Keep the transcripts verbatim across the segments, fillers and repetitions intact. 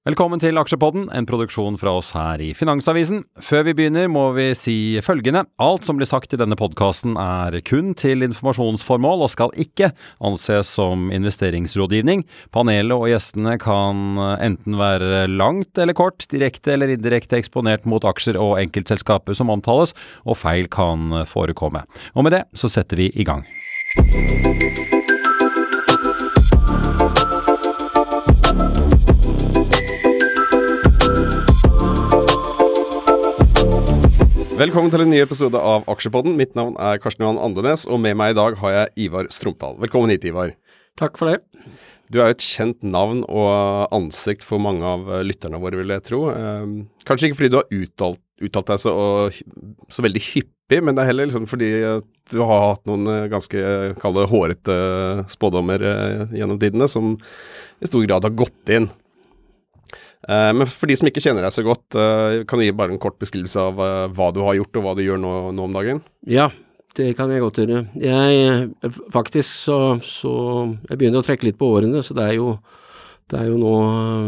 Velkommen til Aksjepodden, en produksjon fra oss her i Finansavisen. Før vi begynner må vi si følgende. Alt som blir sagt i denne podcasten er kun til informasjonsformål og skal ikke anses som investeringsrådgivning. Panelet og gjestene kan enten være langt eller kort, direkte eller indirekte eksponert mot aksjer og enkeltselskaper som omtales, og feil kan forekomme. Og med det så setter vi i gang. Velkommen til en ny episode av Aksjepodden. Mitt navn er Karsten Johan Andenes, og med meg i dag har jeg Ivar Stromdal. Velkommen hit, Ivar. Takk for det. Du er jo et kjent navn og ansikt for mange av lytterne våre, vil jeg tro. Kanskje ikke fordi du har uttalt, uttalt deg så, så veldig hyppig, men det er heller liksom fordi du har hatt noen ganske kalde hårete spådommer gjennom tidene, som i stor grad har gått inn. Uh, men for de som ikke kjenner deg så godt, uh, kan du gi bare en kort beskrivelse av uh, hva du har gjort og hva du gjør nå, nå om dagen? Ja, det kan jeg godt gjøre. Jeg, faktisk så, så, jeg begynner å trekke litt på årene, så det er jo, det er jo nå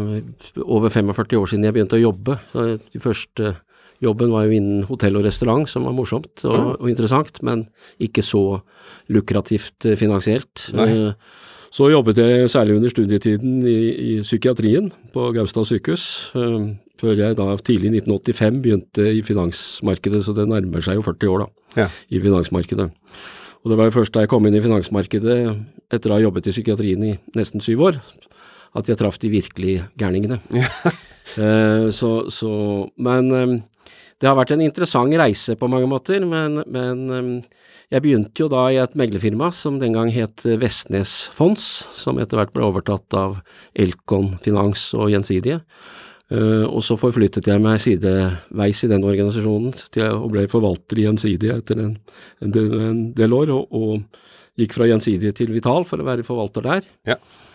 over femogførti år siden jeg begynte å jobbe. De første jobben var jo innen hotell og restaurant, som var morsomt og, mm. og interessant, men ikke så lukrativt finansielt. Uh, Så jobbet jeg særlig under studietiden i, i psykiatrien på Gaustad sykehus, øh, før jeg da tidlig i nitten åttifem begynte i finansmarkedet, så det nærmer seg jo førti år da, ja. I finansmarkedet. Og det var jo først da jeg kom inn i finansmarkedet, etter å ha jobbet i psykiatrien i nesten syv år, at jeg traff de virkelige gærningene. Ja. uh, så, så, men um, det har vært en interessant reise på mange måter, men, men um, jeg begynte jo da i et meglerfirma som den gang het Vestnes Fonds, som etter hvert ble overtatt av Elkon Finans og Gjensidige. Uh, og så forflyttet jeg meg sideveis i den organisasjonen til jeg ble forvalter i Gjensidige etter en, en, del, en del år, og, og gikk fra Gjensidige til Vital for å være forvalter der. Ja.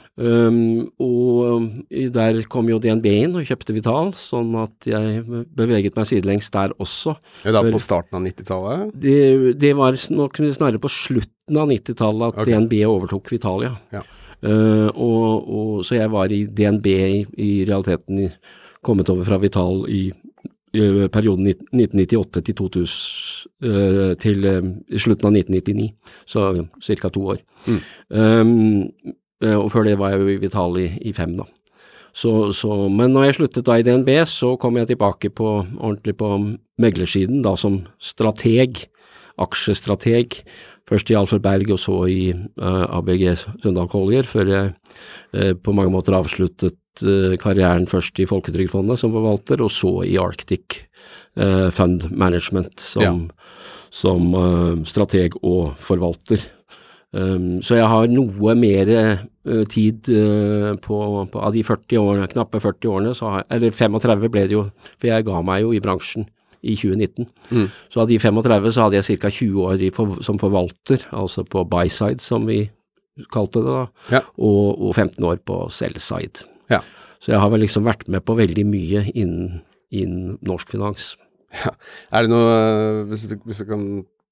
Um, og der kom jo D N B inn og kjøpte Vital, sånn at jeg beveget meg sidelengs der også. Er det da på starten av nittitallet? Det, det var nok snarere på slutten av nittitallet at okay. D N B overtok Vital, ja. ja. Uh, og, og, så jeg var i D N B i, i realiteten i, kommet over fra Vital i, i perioden nitten nittiåtte til to tusen, uh, til uh, slutten av nitten nittini, så cirka to år. Mm. Um, og før det var jeg jo i Vital i, i fem da. Så, så, men når jeg sluttet da i D N B, så kom jeg tilbake på, ordentlig på meglersiden da som strateg, aksjestrateg, først i Alfred Berg og så i uh, A B G Sundal Collier, før jeg uh, på mange måter avsluttet uh, karrieren først i Folketrygdfondet som forvalter, og så i Arctic uh, Fund Management som, ja. som uh, strateg og forvalter. Um, så jeg har noe mer uh, tid uh, på, på av de førti årene, knappe førti årene, så har, eller femogtredve ble det jo, for jeg ga meg jo i bransjen i tjue nitten. Mm. Så av de femogtredve så hadde jeg cirka tjue år i for, som forvalter, altså på buy side som vi kalte det da, ja. og, og femten år på sell side. Ja. Så jeg har vel liksom vært med på veldig mye innen, innen norsk finans. Ja. Er det noe, hvis du, hvis du kan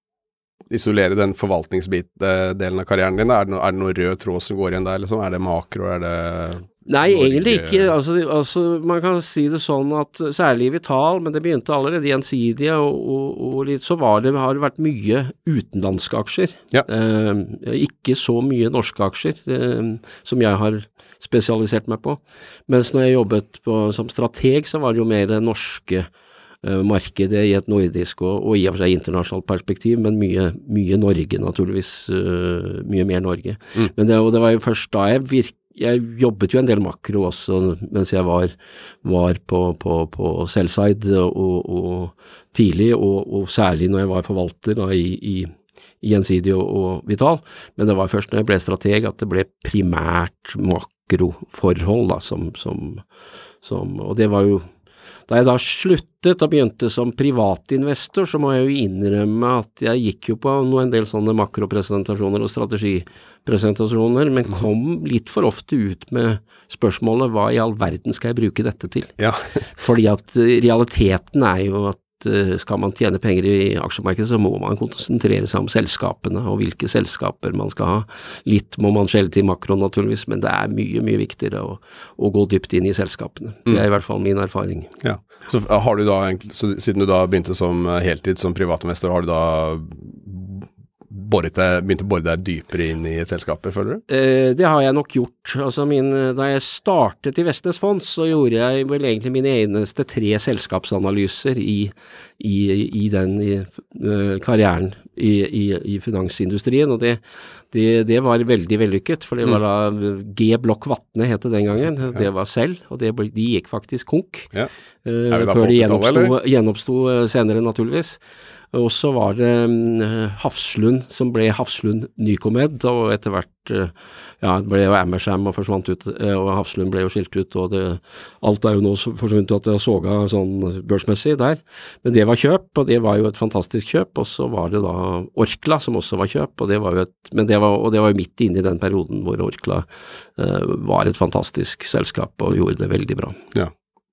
isolere den forvaltningsdelen av karrieren din, er det, no, er det noe rød tråd som går igjen der, eller sånn? Er det makro, er det... Nei, Norge? Egentlig ikke. Altså, altså, man kan si det sånn at særlig i Vital, men det begynte allerede Gjensidige, og, og, og litt så var det, har det vært mye utenlandske aksjer. Ja. Eh, ikke så mye norske aksjer, eh, som jeg har spesialisert meg på. Mens når jeg jobbet på, som strateg, så var det jo mer norske markedet i et nordisk og, og i og for seg internasjonalt perspektiv, men mye, mye Norge naturligvis, uh, mye mer Norge. Mm. Men det, det var jo først da jeg virk, jeg jobbet jo en del makro også mens jeg var, var på, på, på sell-side og, og tidlig, og, og særlig når jeg var forvalter da, i, i, i Gjensidige og, og Vital, men det var først når jeg ble strateg at det ble primært makroforhold da, som, som, som, og det var jo Da jeg da sluttet og begynte som privatinvestor, så må jeg jo innrømme at jeg gikk jo på en del sånne makropresentasjoner og strategipresentasjoner, men kom litt for ofte ut med spørsmålet hva i all verden skal jeg bruke dette til? Ja. Fordi at realiteten er jo at uh, skal man tjene penger i aksjemarkedet, så må man konsentrere seg om selskapene og hvilke selskaper man skal ha. Litt må man skjelle til makro naturligvis, men det er mye, mye viktigere å, å gå dypt inn i selskapene. Det er i hvert fall min erfaring. Ja, så har du da, så siden du da begynte som heltid som privatinvestor, har du da Boret deg, begynte å bore deg dypere inn i et selskap, føler du? Eh, det har jeg nok gjort. Altså min, da jeg startet i Vestnes Fonds, så gjorde jeg vel egentlig mine eneste tre selskapsanalyser i, i, i den i, uh, karrieren i, i, i finansindustrien, og det, det, det var veldig vellykket, for det var da G. Blokk Vatne het det den gangen, ja. Det var selv, og det, de gikk faktisk konk, ja. uh, før de gjenoppstod, gjenoppstod senere naturligvis. Og så var det um, Hafslund som ble Hafslund Nycomed, og etter hvert uh, ja, ble jo Amersham og forsvant ut, uh, og Hafslund ble jo skilt ut, og det, alt er jo nå forsvunnet at det har såga sånn børsmessig der. Men det var kjøp, og det var jo et fantastisk kjøp, og så var det da Orkla som også var kjøp, og det var jo et, men det var, og det var jo midt inne i den perioden hvor Orkla uh, var et fantastisk selskap og gjorde det veldig bra. Ja.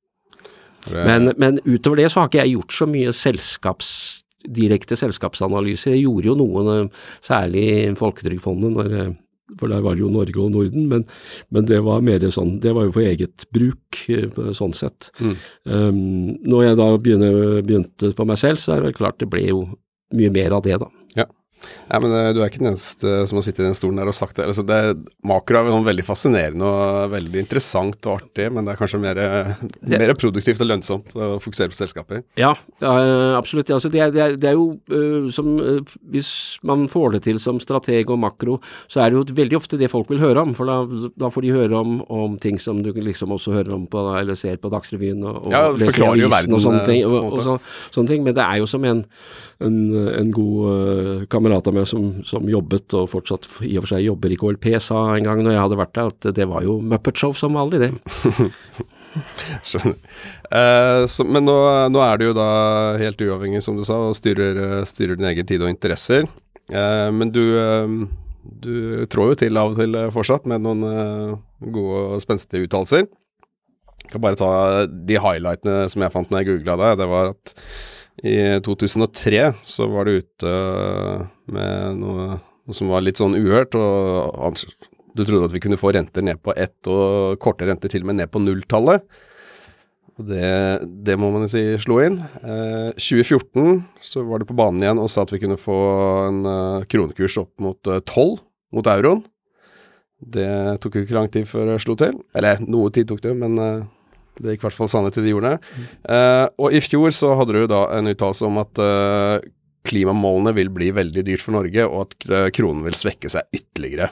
Det... Men, men utover det så har ikke jeg gjort så mye selskaps direkte selskapsanalyser. Jeg gjorde jo noen, særlig Folketrygdfondet, når, for der var det jo Norge og Norden, men, men det var mer sånn, det var jo for eget bruk, sånn sett. Mm. Um, når jeg da begynte, begynte for meg selv, så er det vel klart det ble jo mye mer av det da. Ja. Nei, men du er ikke den eneste som har sittet i den stolen der og sagt det. Altså, det makro er noe veldig fascinerende og veldig interessant og artig, men det er kanskje mer, det, mer produktivt og lønnsomt å fokusere på selskaper. Ja, ja absolutt. Altså, det, er, det, er, det er jo uh, som, uh, hvis man får det til som strateg og makro, så er det jo veldig ofte det folk vil høre om, for da, da får de høre om, om ting som du liksom også hører om på, eller ser på Dagsrevyen og, og ja, leser i avisen og sånne ting, og, og, og så, sånne ting, men det er jo som en, en, en god uh, kamerat av meg som, som jobbet og fortsatt i og for seg jobber i K L P, sa en gang når jeg hadde vært der, at det var jo Muppet Show som vanlig det. Skjønner. Eh, så, men nå, nå er du jo da helt uavhengig, som du sa, og styrer, styrer din egen tid og interesser. Eh, men du, du trår jo til av og til fortsatt med noen uh, gode og spenstige uttalelser. Jeg kan bare ta de highlightene som jeg fant når jeg googlet deg. Det var at i to tusen og tre så var du ute med noe, noe som var litt sånn uhørt, og du trodde at vi kunne få renter ned på ett, og korte renter til og med ned på nulltallet. Og det, det må man jo si slo inn. Eh, tjue fjorten så var du på banen igjen og sa at vi kunne få en uh, kronekurs opp mot uh, tolv mot euroen. Det tok jo ikke lang tid før det slo til. Eller noe tid tok det, men... Uh, Det gikk i hvert fall sannhet til de jordene. Mm. Uh, og i fjor så hadde du da en uttalelse om at uh, klimamålene vil bli veldig dyrt for Norge, og at uh, kronen vil svekke seg ytterligere.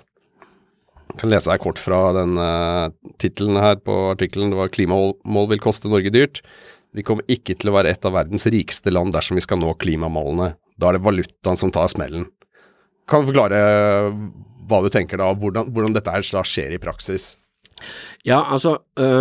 Jeg kan lese her kort fra den uh, titelen her på artikkelen. Det var klimamål vil koste Norge dyrt. Vi kommer ikke til å være et av verdens rikeste land dersom vi skal nå klimamålene. Da er det valutaen som tar smellen. Kan du forklare hva du tenker da, hvordan, hvordan dette her da skjer i praksis? Ja, altså,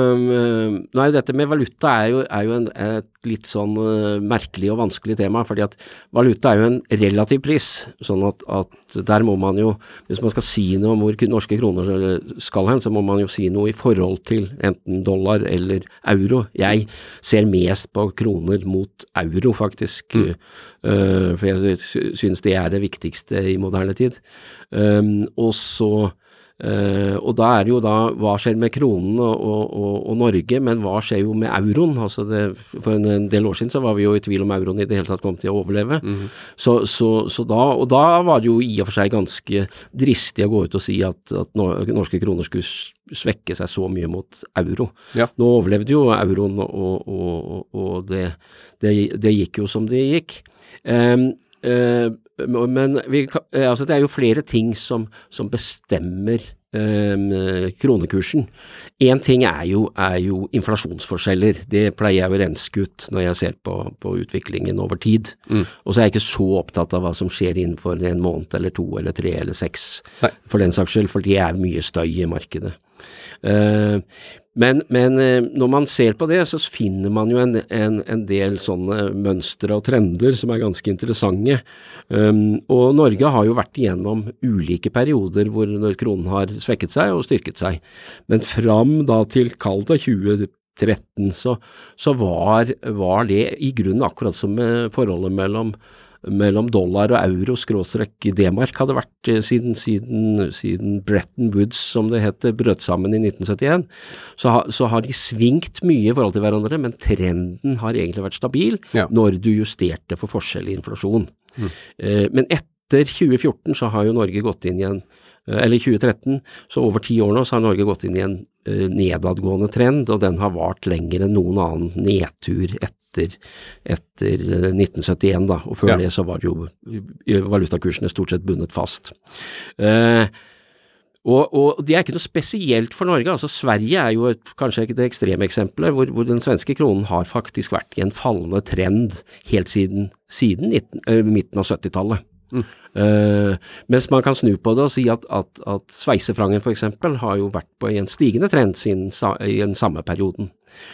øh, nei, dette med valuta er jo, er jo en, et litt sånn øh, merkelig og vanskelig tema, fordi at valuta er jo en relativ pris, sånn at, at der må man jo, hvis man skal si noe om hvor norske kroner skal hen, så må man jo si noe i forhold til enten dollar eller euro. Jeg ser mest på kroner mot euro, faktisk, mm. øh, for jeg synes det er det viktigste i moderne tid. Um, og så Uh, og da er det jo da, hva skjer med kronen og, og, og Norge, men hva skjer jo med euroen? Altså det, for en, en del år siden så var vi jo i tvil om euroen i det hele tatt kom til å overleve. Mm. Så, så, så da, og da var det jo i og for seg ganske dristig å gå ut og si at, at norske kroner skulle svekke seg så mye mot euro. Ja. Nå overlevde jo euroen, og, og, og det, det, det gikk jo som det gikk. Um, uh, Men vi, altså det er jo flere ting som, som bestemmer eh, kronekursen. En ting er jo, er jo inflasjonsforskjeller. Det pleier jeg å renske ut når jeg ser på, på utviklingen over tid. Mm. Og så er jeg ikke så opptatt av hva som skjer innenfor en måned eller to eller tre eller seks. Nei. For den saks skyld, for det er mye støy i markedet. Uh, men, men uh, når man ser på det, så finner man jo en, en, en del sånne mønstre og trender som er ganske interessante. Um, og Norge har jo vært igjennom ulike perioder hvor kronen har svekket seg og styrket seg. Men fram da til kall det tjue tretten så, så var, var det i grunnen akkurat som med forholdet mellom, mellom dollar og euro skråstrekk D-mark hadde vært siden, siden, siden Bretton Woods, som det heter, brøt sammen i nitten syttien. Så, ha, så har de svingt mye i forhold til hverandre, men trenden har egentlig vært stabil ja. Når du justerte for forskjell i inflasjon. Mm. Eh, men etter tjue fjorten så har jo Norge gått inn i en eller tjue tretten, så over ti år nå så har Norge gått inn i en uh, nedadgående trend, og den har vart lenger enn noen annen nedtur etter, etter uh, nitten syttien da, og før ja. Det så var jo valutakursene stort sett bundet fast. Uh, og, og det er ikke noe spesielt for Norge, altså Sverige er jo et, kanskje ikke det ekstreme eksempelet, hvor, hvor den svenske kronen har faktisk vært i en fallende trend helt siden, siden nitten, uh, midten av syttitallet. Mm. Uh, mens man kan snu på det og si at, at, at sveisefrangen for eksempel har jo vært på en stigende trend siden, i den samme perioden.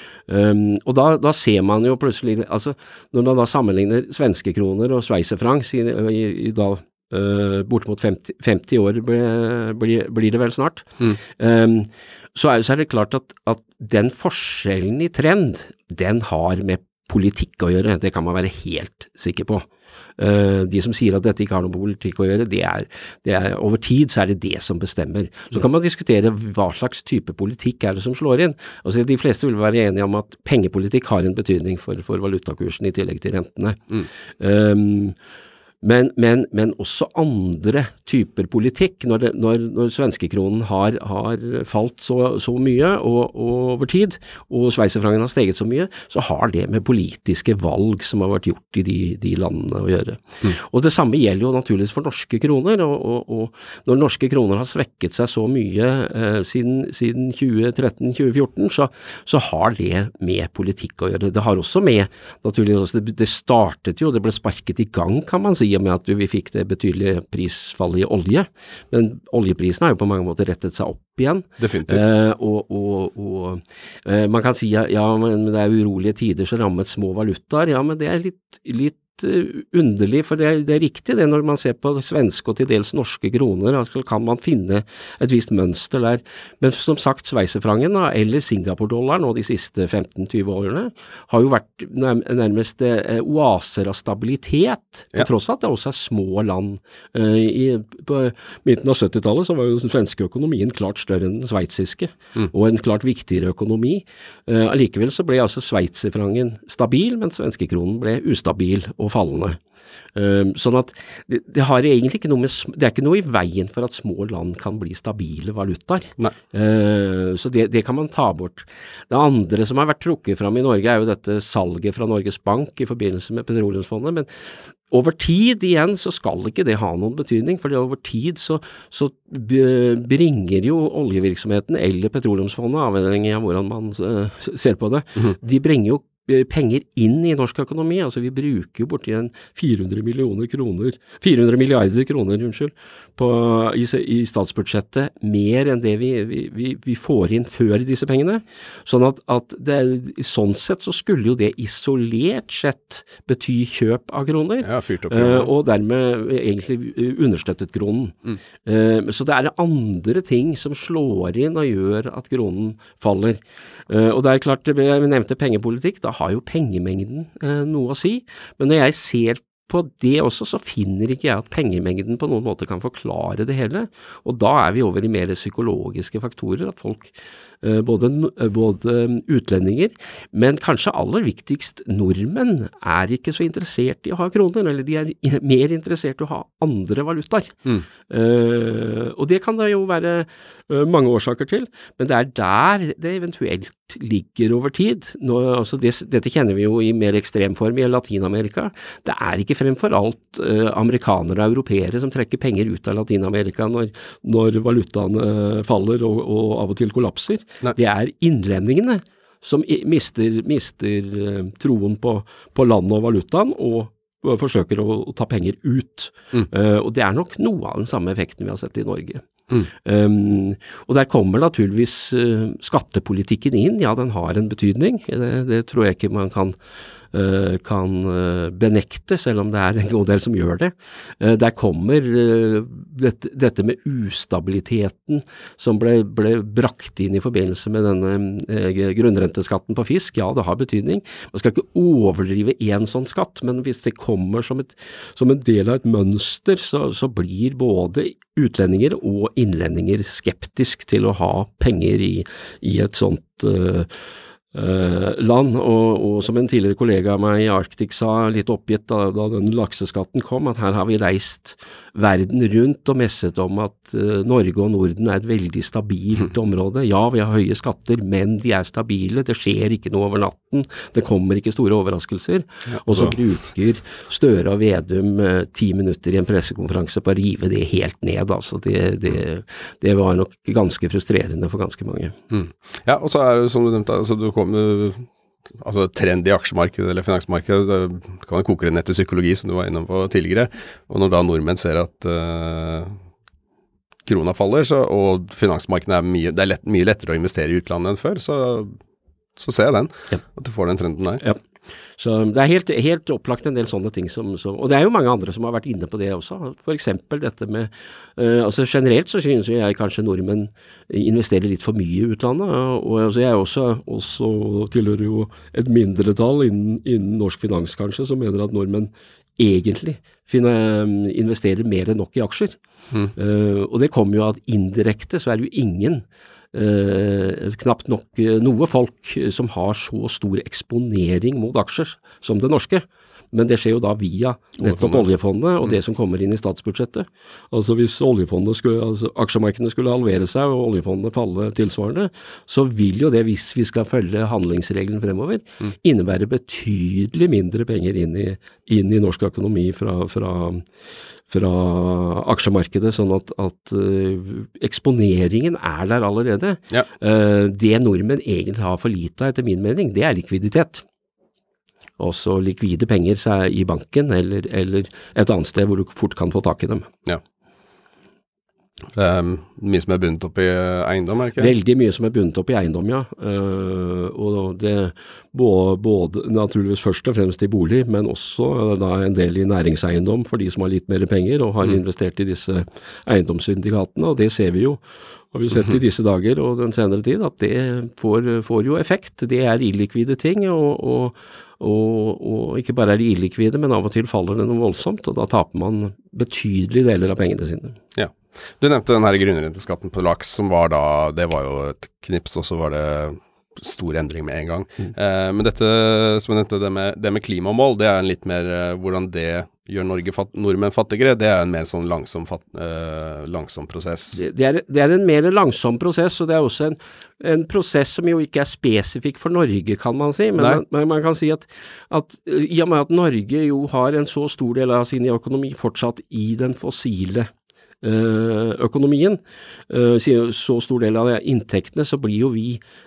Um, og da, da ser man jo plutselig, altså når man da sammenligner svenske kroner og sveisefrang i, i, i da uh, bortimot femti, femti år blir, blir, blir det vel snart, mm. um, så, er, så er det klart at, at den forskjellen i trend, den har med politikk å gjøre, det kan man være helt sikker på. Uh, de som sier at dette ikke har noe politikk å gjøre, det er, det er, over tid så er det det som bestemmer. Så kan man diskutere hva slags type politikk er det som slår inn. Altså, de fleste vil være enige om at pengepolitikk har en betydning for, for valutakursen i tillegg til rentene. Mm. Um, Men, men, men også andre typer politikk, når, det, når, når svenskekronen har, har falt så, så mye og, og over tid, og sveisefrangen har steget så mye, så har det med politiske valg som har vært gjort i de, de landene å gjøre. Mm. Og det samme gjelder jo naturligvis for norske kroner, og, og, og når norske kroner har svekket seg så mye eh, siden, siden tjue tretten tjue fjorten, så, så har det med politikk å gjøre. Det har også med, naturligvis, det, det startet jo, det ble sparket i gang, kan man si, med at vi fikk det betydelige prisfallet i olje, men oljeprisen har jo på mange måter rettet seg opp igjen. Definitivt. Eh, og og, og eh, man kan si ja, ja, men det er urolige tider så rammet små valutaer, ja, men det er litt, litt underlig, for det er, det er riktig det når man ser på svenske og til dels norske kroner, så kan man finne et visst mønster der, men som sagt sveisefrangen eller Singapore-dollaren og de siste femten til tjue årene har jo vært nærmest eh, oaser av stabilitet, på ja. Tross av at det også er små land. Eh, i, på midten av syttitallet så var jo den svenske økonomien klart større enn den sveitsiske, mm. og en klart viktigere økonomi. Eh, allikevel så ble altså sveisefrangen stabil, mens svenskekronen ble ustabil og fallende. Um, sånn at det, det har egentlig ikke noe med, det er ikke noe i veien for at små land kan bli stabile valutaer. Uh, så det, det kan man ta bort. Det andre som har vært trukket fram i Norge er jo dette salget fra Norges Bank i forbindelse med petroleumsfondet, men over tid igjen så skal ikke det ha noen betydning, for over tid så, så bringer jo oljevirksomheten eller petroleumsfondet, avhengig av hvordan man uh, ser på det, mm-hmm. de bringer jo penger inn i norsk økonomi, altså vi bruker jo borti en fire hundre millioner kroner, fire hundre milliarder kroner, unnskyld, på, i, i statsbudsjettet, mer enn det vi, vi, vi får inn før disse pengene, sånn at, at det, sånn sett så skulle jo det isolert sett bety kjøp av kroner, ja, fyrt opp kroner. Uh, og dermed egentlig understøttet kronen. Mm. Uh, så det er andre ting som slår inn og gjør at kronen faller. Uh, og det er klart, jeg nevnte pengepolitikk, da har jo pengemengden uh, noe å si, men når jeg ser på det også, så finner ikke jeg at pengemengden på noen måte kan forklare det hele, og da er vi over i mer psykologiske faktorer, at folk, uh, både, både utlendinger, men kanskje aller viktigst nordmenn, er ikke så interessert i å ha kroner, eller de er mer interessert i å ha andre valutaer. Mm. Uh, og det kan det jo være uh, mange årsaker til, men det er der det eventuelt ligger over tid. Nå, altså det, dette kjenner vi jo i mer ekstrem form i Latinamerika. Det er ikke fremfor alt uh, amerikanere og europeere som trekker penger ut av Latinamerika når, når valutaene faller og, og av og til kollapser. Nei. Det er innlendingene som mister, mister uh, troen på, på landet og valutaen og uh, forsøker å, å ta penger ut. Mm. Uh, og det er nok noe av den samme effekten vi har sett i Norge. Mm. Um, og der kommer naturligvis uh, skattepolitikken inn, ja den har en betydning, det, det tror jeg ikke man kan uh, kan uh, benekte, selv om det er en god del som gjør det. Uh, der kommer uh, dette, dette med ustabiliteten som ble, ble brakt inn i forbindelse med denne uh, grunnrenteskatten på fisk. Ja, det har betydning. Man skal ikke overdrive en sånn skatt, men hvis det kommer som, et, som en del av et mønster, så, så blir både utlendinger og innlendinger skeptisk til å ha penger i, i et sånt uh, Uh, land, og, og som en tidligere kollega av meg i Arctic sa litt oppgitt da, da den lakseskatten kom, at her har vi reist verden rundt og messet om at uh, Norge og Norden er et veldig stabilt område. Ja, vi har høye skatter, men de er stabile, det skjer ikke noe over natten, det kommer ikke store overraskelser, ja, og så bruker Støre og Vedum uh, ti minutter i en pressekonferanse på å rive det helt ned, altså det, det, det var nok ganske frustrerende for ganske mange. Mm. Ja, og så er det som du nevnte, altså du kom altså trend i aksjemarkedet eller finansmarkedet, det kan jo koke ned til psykologi som du var innom på tidligere, og når da nordmenn ser at uh, krona faller, så, og finansmarkedet er mye, det er lett, mye lettere å investere i utlandet enn før, så, så ser jeg den, ja. At du får den trenden der. Ja. Så det er helt, helt opplagt en del sånne ting som, som, og det er jo mange andre som har vært inne på det også, for eksempel dette med, uh, altså generelt så synes jeg kanskje nordmenn investerer litt for mye i utlandet, og altså jeg også, også tilhører jo et mindretall innen, innen norsk finans kanskje, som mener at nordmenn egentlig investerer mer enn nok i aksjer, mm. uh, og det kommer jo at indirekte så er det jo ingen Uh, knapt nok uh, noe folk uh, som har så stor eksponering mot aksjer som det norske, men det skjer jo da via nettopp oljefondet og mm. det som kommer inn i statsbudsjettet. Altså hvis oljefondet skulle, altså aksjemarkedene skulle halvere seg og oljefondet falle tilsvarende, så vil jo det, hvis vi skal følge handlingsregelen fremover, mm. innebære betydelig mindre penger inn i, inn i norsk økonomi fra, fra fra aksjemarkedet, sånn at, at uh, eksponeringen er der allerede. Ja. Uh, det nordmenn egentlig har for lite av, etter min mening, det er likviditet. Også likvide penger i banken eller, eller et annet sted hvor du fort kan få tak i dem. Ja. Det er mye som er bundet opp i eiendom, er det ikke? Veldig mye som er bundet opp i eiendom, ja. Uh, og det både, både naturligvis først og fremst i bolig, men også uh, da en del i næringseiendom for de som har litt mer penger og har mm. investert i disse eiendomssyndikatene, og det ser vi jo. Og vi har sett i disse dager og den senere tid at det får, får jo effekt. Det er illikvide ting, og, og, og, og ikke bare er det illikvide, men av og til faller det noe voldsomt, og da taper man betydelige deler av pengene sine. Ja. Du nevnte den her grunnrenteskatten på laks, som var da, det var jo et knips, og så var det stor endring med en gang. Mm. Eh, men dette, som jeg nevnte, det med, det med klimamål, det er en litt mer, eh, hvordan det gjør Norge fatt, nordmenn fattigere, det er en mer sånn langsom, fatt, eh, langsom prosess. Det, det, er, det er en mer langsom prosess, og det er også en, en prosess som jo ikke er spesifikk for Norge, kan man si, men man, man, man kan si at, at i og med at Norge jo har en så stor del av sin økonomi fortsatt i den fossile økonomien, så stor del av inntektene, så blir jo vi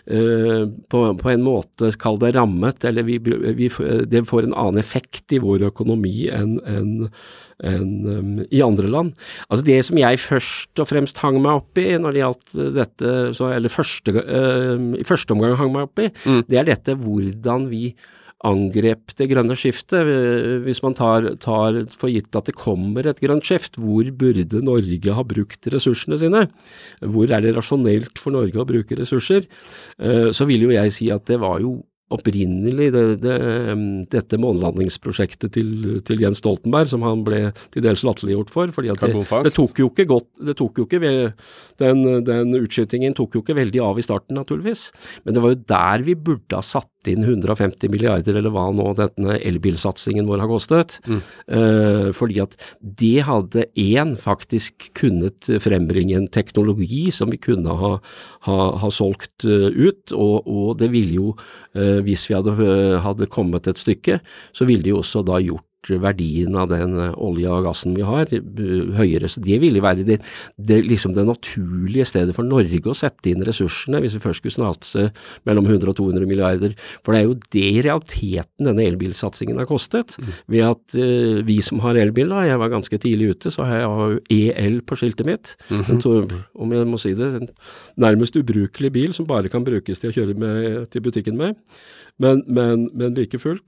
på, på en måte, kall det rammet, eller vi, vi, det får en annen effekt i vår økonomi enn en, en, um, i andre land. Altså det som jeg først og fremst hang meg opp i når det gjaldt dette, så, eller første, uh, i første omgang hang meg opp i, mm. det er dette hvordan vi angrep det grønne skiftet. Hvis man tar, tar for gitt at det kommer et grønt skift, hvor burde Norge ha brukt ressursene sine? Hvor er det rasjonelt for Norge å bruke ressurser? Så vil jo jeg si at det var jo opprinnelig det, det, dette månelandingsprosjektet til, til Jens Stoltenberg, som han ble til dels latterliggjort for, fordi at det, det tok jo ikke godt, det tok jo ikke ved, den, den utskytingen tok jo ikke veldig av i starten naturligvis, men det var jo der vi burde ha satt inn hundre og femti milliarder, eller hva nå denne elbilsatsingen vår har kostet, mm. uh, fordi at det hadde en faktisk kunnet frembringe en teknologi som vi kunne ha, ha, ha solgt uh, ut, og, og det ville jo Uh, hvis vi hadde, uh, hadde kommet et stykke, så ville de jo også da gjort verdien av den uh, olje og gassen vi har uh, høyere, så det ville være det, det, liksom det naturlige stedet for Norge å sette inn ressursene, hvis vi først skulle snatse mellom hundre og to hundre milliarder, for det er jo det i realiteten denne elbilsatsingen har kostet, mm. ved at uh, vi som har elbil da, jeg var ganske tidlig ute, så har jeg jo E L på skiltet mitt, mm-hmm. to, om jeg må si det, en nærmest ubrukelig bil som bare kan brukes til å kjøre med, til butikken med, men, men, men like fullt.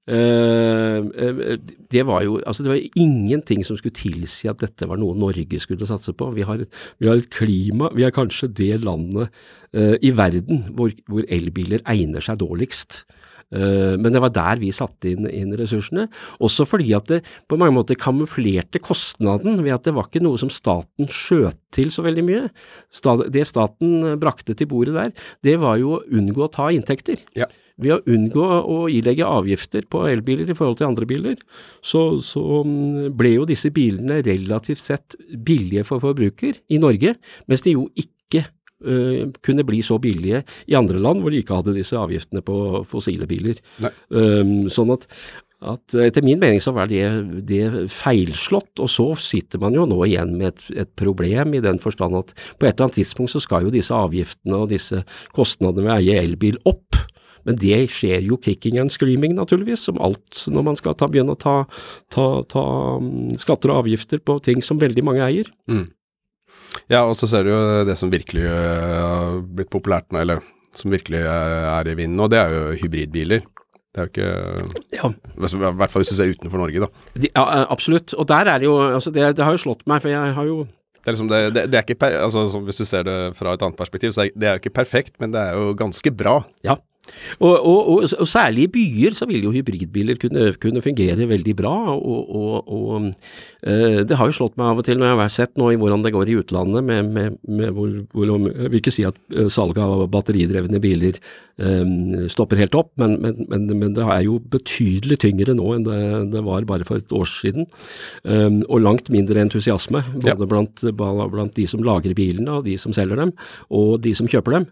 Uh, uh, det var jo, altså det var ingenting som skulle tilsi at dette var noe Norge skulle satse på. Vi har, vi har et klima, vi er kanskje det landet uh, i verden hvor, hvor elbiler egner seg dårligst. Uh, men det var der vi satte inn, inn ressursene, også fordi at det på mange måter kamuflerte kostnaden ved at det var ikke noe som staten skjøt til så veldig mye. Stat, det staten brakte til bordet der, det var jo å unngå å ta inntekter. Ja. Ved å unngå å ilegge avgifter på elbiler i forhold til andre biler, så, så ble jo disse bilene relativt sett billige for forbruker i Norge, mens de jo ikke uh, kunne bli så billige i andre land hvor de ikke hadde disse avgiftene på fossile biler. Um, sånn at, at etter min mening så var det, det feilslått, og så sitter man jo nå igjen med et, et problem i den forstand at på et eller annet tidspunkt så skal jo disse avgiftene og disse kostnadene ved å eie elbil opp. Men det skjer jo kicking and screaming naturligvis, som alt når man skal ta, begynne å ta, ta, ta skatter og avgifter på ting som veldig mange eier. Mm. Ja, og så ser du jo det som virkelig har blitt populært nå, eller som virkelig er i vinden nå, det er jo hybridbiler. Det er jo ikke, ja. I hvert fall hvis du ser utenfor Norge da. De, ja, absolutt, og der er det jo, altså det, det har jo slått meg, for jeg har jo Det er, liksom det, det, det er ikke, per, altså hvis du ser det fra et annet perspektiv, så er det er jo ikke perfekt, men det er jo ganske bra. Ja. Og, og, og, og særlig i byer så vil jo hybridbiler kunne, kunne fungere veldig bra, og, og, og uh, det har jo slått meg av og til når jeg har sett nå i hvordan det går i utlandet med, med, med hvor, hvor, jeg vil ikke si at uh, salget av batteridrevne biler um, stopper helt opp, men, men, men, men det er jo betydelig tyngre nå enn det, det var bare for et år siden, um, og langt mindre entusiasme, både ja. blant, blant de som lager bilene og de som selger dem, og de som kjøper dem.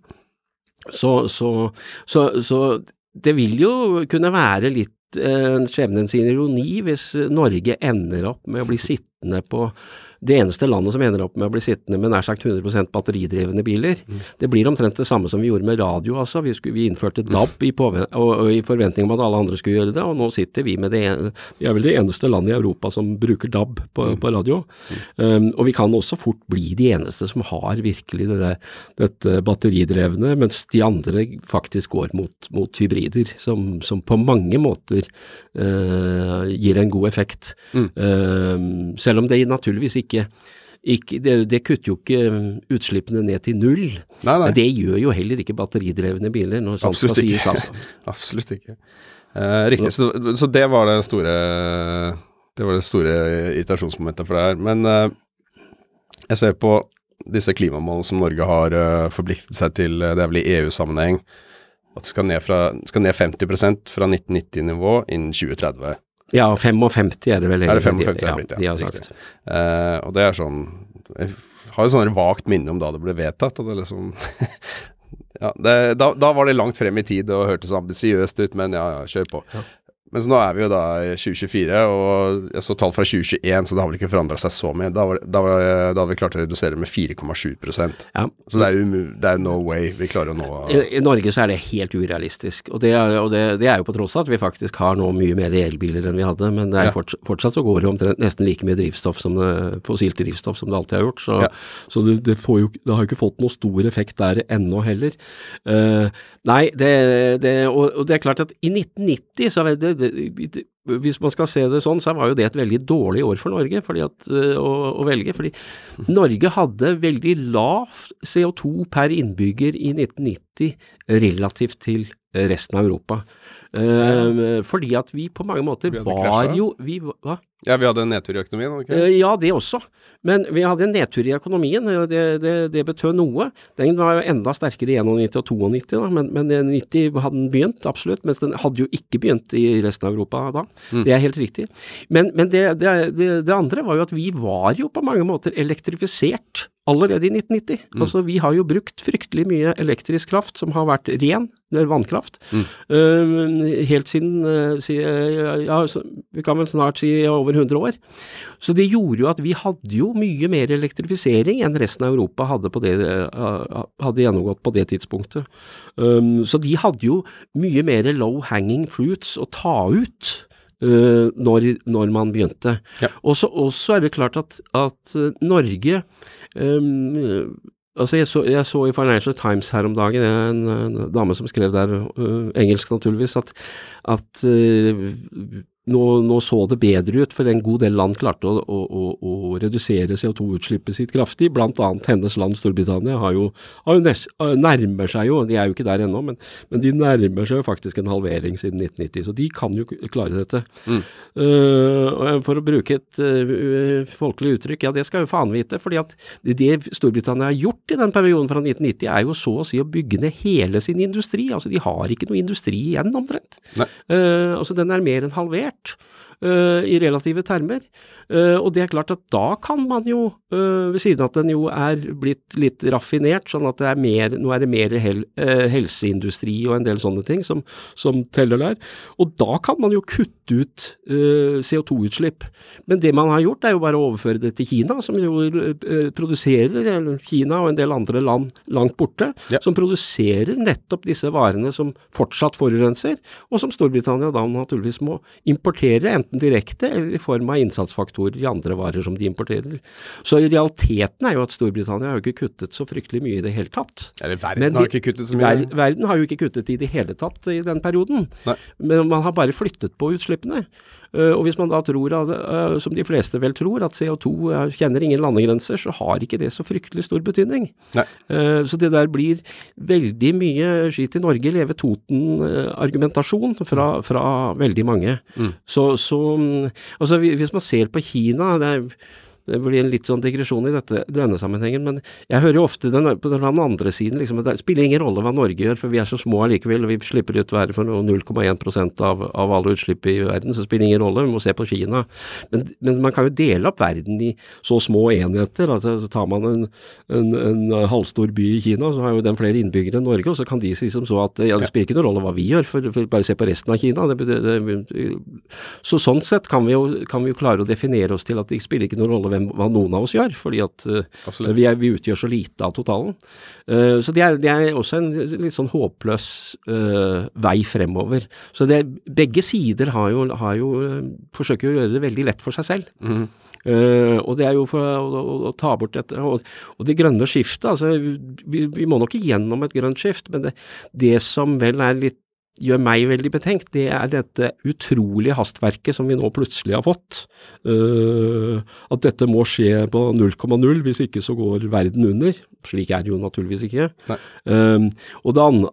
Så, så, så, så det vil jo kunne være litt eh, skjebnens ironi hvis Norge ender opp med å bli sittende på det eneste landet som ender opp med å bli sittende med nær sagt hundre prosent batteridrevne biler. Mm. Det blir omtrent det samme som vi gjorde med radio, altså. Vi, skulle, vi innførte D A B i, påven- og, og i forventning om at alle andre skulle gjøre det, og nå sitter vi med det, vi er vel det eneste landet i Europa som bruker D A B på, mm. på radio. Mm. Um, og vi kan også fort bli de eneste som har virkelig det der, dette batteridrevne, mens de andre faktisk går mot, mot hybrider, som, som på mange måter uh, gir en god effekt. Mm. Um, selv om det naturligvis ikke Ikke, ikke, det, det kutter jo ikke utslippene ned til null. Nei, nei. Men det gjør jo heller ikke batteridrevne biler. Når sånt Absolutt, skal ikke. Sies, Absolutt ikke. Eh, riktig, så, så det var det store det var det store irritasjonsmomentet for det her. Men eh, jeg ser på disse klimamålene som Norge har uh, forpliktet seg til, det er vel i E U-sammenheng, at det skal ned, fra, skal ned femti prosent fra nitten nitti-nivå innen tjue tretti. Ja, femtifem er det vel. Er det femtifem er blitt, ja. De har sagt. Uh, og det er sånn, jeg har jo sånn vagt minne om da det ble vedtatt, og det liksom, ja, det, da, da var det langt frem i tid og hørtes ambisiøst ut, men ja, ja, kjør på. Ja. Men så nå er vi jo da i tjue tjuefire, og jeg så tall fra tjue tjueen, så det har vel ikke forandret seg så mye. Da, var, da, var, da har vi klart å redusere med fire komma sju prosent. Ja. Så det er jo det er no way vi klarer å nå. I, I Norge så er det helt urealistisk, og, det er, og det, det er jo på tross av at vi faktisk har nå mye mer elbiler enn vi hadde, men det er ja. fortsatt, fortsatt så går det omtrent nesten like mye drivstoff som det, fossilt drivstoff som det alltid har gjort, så, ja. så det, det, får jo, det har jo ikke fått noe stor effekt der ennå heller. Uh, nei, det, det, og, og det er klart at i nitten nitti så er det Det, det, hvis man skal se det sånn, så var jo det et veldig dårlig år for Norge fordi at, å, å velge, fordi Norge hadde veldig lav C O to per innbygger i nitten nitti relativt til resten av Europa. Uh, fordi at vi på mange måter var jo vi, hva? Ja, vi hadde en nedtur i økonomien, ok? Uh, ja, det også. Men vi hadde en nedtur i økonomien, det, det, det betød noe. Den var jo enda sterkere i nittién og nittiito, da, men, men i nitti hadde den begynt, absolutt, mens den hadde jo ikke begynt i resten av Europa da. Mm. Det er helt riktig. Men, men det, det, det, det andre var jo at vi var jo på mange måter elektrifisert allerede i nitten nitti. Mm. Altså, vi har jo brukt fryktelig mye elektrisk kraft som har vært ren, vannkraft, mm. uh, helt siden, uh, si, uh, ja, så, vi kan vel snart si over hundre år. Så det gjorde jo at vi hadde jo mye mer elektrifisering enn resten av Europa hadde, på det, uh, hadde gjennomgått på det tidspunktet. Um, så de hadde jo mye mer low-hanging fruits å ta ut Uh, når, når man begynte. Ja. Og så er det klart at, at Norge um, altså jeg så, jeg så i Financial Times her om dagen, en, en dame som skrev der, uh, engelsk naturligvis, at, at uh, nå, nå så det bedre ut, for en god del land klarte å, å, å, å redusere C O to-utslippet sitt kraftig, blant annet hennes land Storbritannia har jo, har jo nes, nærmer seg jo, de er jo ikke der ennå, men, men de nærmer seg jo faktisk en halvering siden nitten nitti, så de kan jo klare dette. Mm. Uh, for å bruke et uh, folkelig uttrykk, ja det skal jo faen vite, fordi at det Storbritannia har gjort i den perioden fra nitten nitti er jo så å si å bygge ned hele sin industri, altså de har ikke noe industri igjen omtrent. Uh, altså den er mer enn halvert. Uh, i relative termer, uh, og det er klart at da kan man jo, uh, ved siden av at den jo er blitt litt raffinert, sånn at det er mer, nå er det mer hel, uh, helseindustri og en del sånne ting som, som teller der, og da kan man jo kutte ut uh, C O to-utslipp, men det man har gjort er jo bare å overføre det til Kina, som jo uh, produserer, eller Kina og en del andre land langt borte, ja. Som produserer nettopp disse varene som fortsatt forurenser, og som Storbritannia da naturligvis må importere, enten direkte eller i form av innsatsfaktorer i andre varer som de importerer. Så i realiteten er jo at Storbritannia har jo ikke kuttet så fryktelig mye i det hele tatt. Eller verden de, har ikke kuttet så mye. Ver, verden har jo ikke kuttet i det hele tatt i den perioden. Nei. Men man har bare flyttet på utslippene. Uh, og hvis man da tror, at, uh, som de fleste vel tror, at C O to uh, kjenner ingen landegrenser, så har ikke det så fryktelig stor betydning. Uh, så det der blir veldig mye skitt i Norge, leve Toten-argumentasjon uh, fra, fra veldig mange. Mm. Så, så um, altså, hvis man ser på Kina, det er det blir en litt sånn digresjon i dette, denne sammenhengen, men jeg hører jo ofte den, på den andre siden, liksom, det spiller ingen rolle hva Norge gjør, for vi er så små allikevel, og vi slipper ut være for null komma én prosent av, av alle utslipp i verden, så spiller ingen rolle, vi må se på Kina. Men, men man kan jo dele opp verden i så små enheter, altså så tar man en, en, en halvstor by i Kina, så har jo den flere innbyggere enn Norge, og så kan de si som så at ja, det spiller ikke noen rolle hva vi gjør, for, for bare se på resten av Kina. Det, det, det, så sånn sett kan vi, jo, kan vi jo klare å definere oss til at det spiller ikke noen rolle hvem hva noen av oss gjør, fordi at uh, vi, er, vi utgjør så lite av totalen. Uh, så det er, det er også en litt sånn håpløs uh, vei fremover. Så det, begge sider har jo, har jo uh, forsøker å gjøre det veldig lett for seg selv. Mm. Uh, og det er jo for å, å, å ta bort dette, og, og det grønne skiftet, altså vi, vi må nok igjennom et grønt skift, men det, det som vel er litt gjør meg veldig betenkt, det er dette utrolige hastverket som vi nå plutselig har fått. Uh, at dette må skje på null komma null, hvis ikke så går verden under. Slik er det jo naturligvis ikke. Um, og, det an,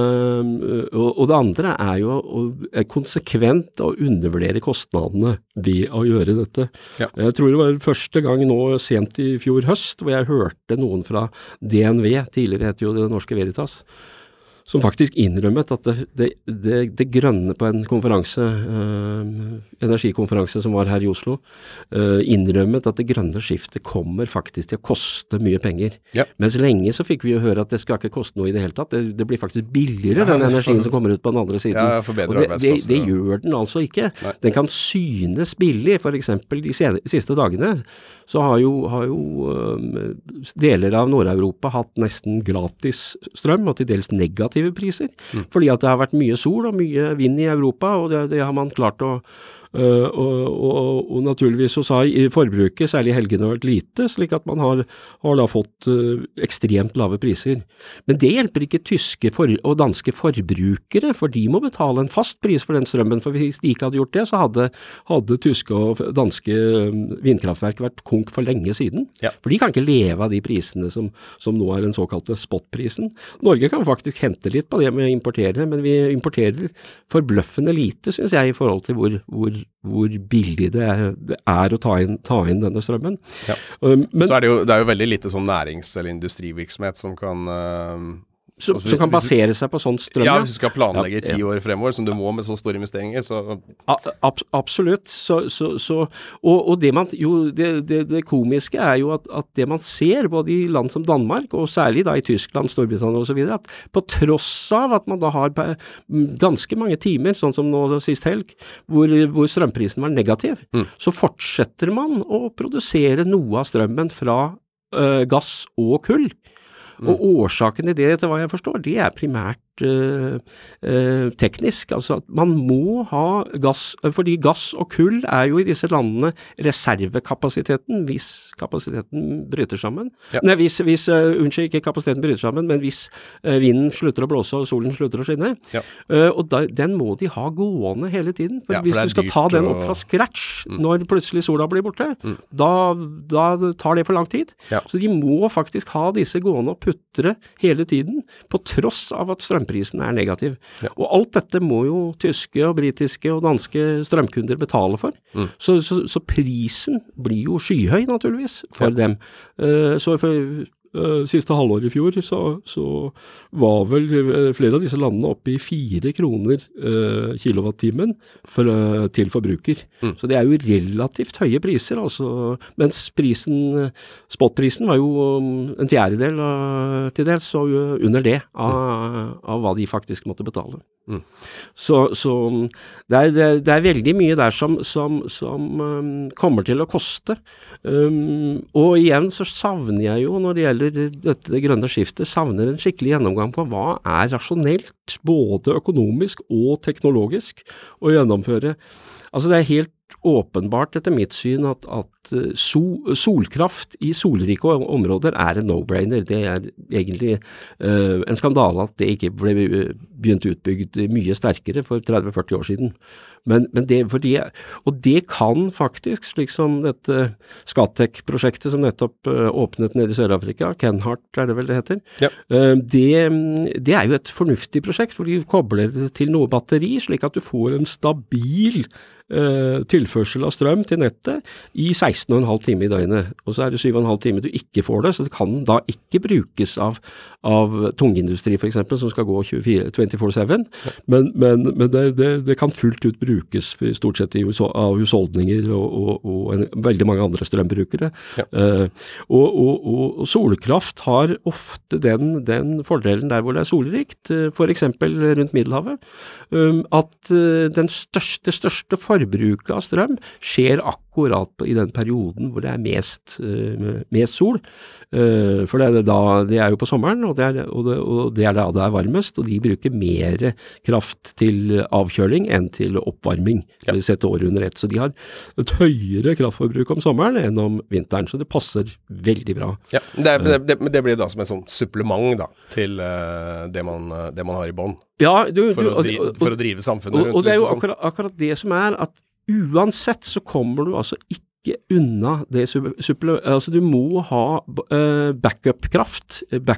uh, og, og det andre er jo å, er konsekvent å undervurdere kostnadene ved å gjøre dette. Ja. Jeg tror det var første gang nå sent i fjor høst, hvor jeg hørte noen fra D N V, tidligere heter jo det Norske Veritas, som faktisk innrømmet at det, det, det, det grønne på en konferanse, uh, energikonferanse som var her i Oslo, uh, innrømmet at det grønne skiftet kommer faktisk til å koste mye penger. Ja. Mens lenge så fikk vi jo høre at det skal ikke koste noe i det hele tatt. Det, det blir faktisk billigere, ja, den energien for, som kommer ut på den andre siden. Ja, for bedre og det, det, det gjør den altså ikke. Nei. Den kan synes billig, for eksempel de siste dagene, så har jo, har jo um, deler av Nord-Europa hatt nesten gratis strøm, og til dels negative priser, mm. fordi at det har vært mye sol og mye vind i Europa, og det, det har man klart å Uh, og, og, og naturligvis så sa i forbruket, særlig i helgene, har vært lite, slik at man har, har da fått uh, ekstremt lave priser. Men det hjelper ikke tyske for, og danske forbrukere, for de må betale en fast pris for den strømmen, for hvis de ikke hadde gjort det, så hadde, hadde tyske og danske vindkraftverk vært konk for lenge siden. Ja. For de kan ikke leve av de prisene som, som nå er den såkalte spotprisen. Norge kan faktisk hente litt på det med å importere, men vi importerer forbløffende lite, synes jeg, i forhold til hvor, hvor hvor billig det er, det er å ta inn, ta inn denne strømmen. Ja. Um, men, så er det, jo, det er jo veldig lite sånn nærings- eller industrivirksomhet som kan uh, Så, hvis, så kan basere seg på sånn strøm. Ja, hvis du skal planlegge i ja, ti ja. år fremover, som du må med så store investeringer, så... Ab, absolutt. Så, så, så, og, og det, man, jo, det, det, det komiske er jo at, at det man ser, både i land som Danmark, og særlig da i Tyskland, Storbritannia og så videre, at på tross av at man da har ganske mange timer, sånn som nå sist helg, hvor, hvor strømprisen var negativ, mm. så fortsetter man å produsere noe av strømmen fra øh, gass og kull. Og årsaken til det, etter hva jeg forstår, det er primært uh, uh, teknisk. Altså at man må ha gass, fordi gass og kull er jo i disse landene reservekapasiteten hvis kapasiteten bryter sammen. Ja. Nei, hvis, hvis uh, unnskyld, ikke kapasiteten bryter sammen, men hvis uh, vinden slutter å blåse og solen slutter å skinne. Ja. Uh, og da, den må de ha gående hele tiden. For ja, for hvis du skal ta den opp fra scratch mm. når plutselig sola blir borte, mm. da, da tar det for lang tid. Ja. Så de må faktisk ha disse gående og putre hele tiden, på tross av at strømprisen er negativ. Ja. Og alt dette må jo tyske og britiske og danske strømkunder betale for. Mm. Så, så, så prisen blir jo skyhøy naturligvis for ja. dem. Uh, så for Uh, siste halvår i fjor, så, så var vel uh, flere av disse landene oppe i fire kroner uh, kilowattimen for, uh, til forbruker. Mm. Så det er jo relativt høye priser, altså, mens prisen, spotprisen var jo um, en fjerdedel uh, til dels, så uh, under det av, mm. av hva de faktisk måtte betale. Mm. Så, så det, er, det, er, det er veldig mye der som, som, som um, kommer til å koste. Um, og igjen så savner jeg jo, når det gjelder dette grønne skiftet, savner en skikkelig gjennomgang på hva er rasjonelt, både økonomisk og teknologisk, å gjennomføre. Altså det er helt åpenbart etter mitt syn at, at sol, solkraft i solrike områder er en no-brainer. Det er egentlig uh, en skandale at det ikke ble begynt utbygd mye sterkere for tretti til førti år siden. Men, men det, fordi, og det kan faktisk, slik som dette Scatec-prosjektet som nettopp uh, åpnet nede i Sør-Afrika, Kenhardt er det vel det heter, ja. uh, det, det er jo et fornuftig prosjekt hvor de kobler det til noe batteri, slik at du får en stabil Uh, tilførsel av strøm til nettet i seksten og en halv time i døgnet, og så er det syv og en halv time du ikke får det, så det kan da ikke brukes av, av tungindustri for eksempel, som skal gå tjuefire syv, ja. men, men, men det, det, det kan fullt ut brukes for, stort sett i, av husholdninger og, og, og en, veldig mange andre strømbrukere. Ja. Uh, og, og, og, og solkraft har ofte den, den fordelen der hvor det er solrikt, uh, for eksempel rundt Middelhavet, um, at uh, den største, det største for forbruket av strøm skjer akkurat i den perioden hvor det er mest, uh, mest sol. Uh, for det er, da, det er jo på sommeren, og det er, og det, og det er da det er varmest, og de bruker mer kraft til avkjøling enn til oppvarming, ja. Sett året under ett. Så de har et høyere kraftforbruk om sommeren enn om vinteren, så det passer veldig bra. Ja, det, det, det, det blir da som en sånn supplement da, til uh, det, man, det man har i bånd. Ja, du, for, du, å drive, og, for å drive samfunnet og, rundt. Og det er jo akkurat, akkurat det som er at uansett så kommer du altså ikke unna det, altså du må ha uh, backup-kraft,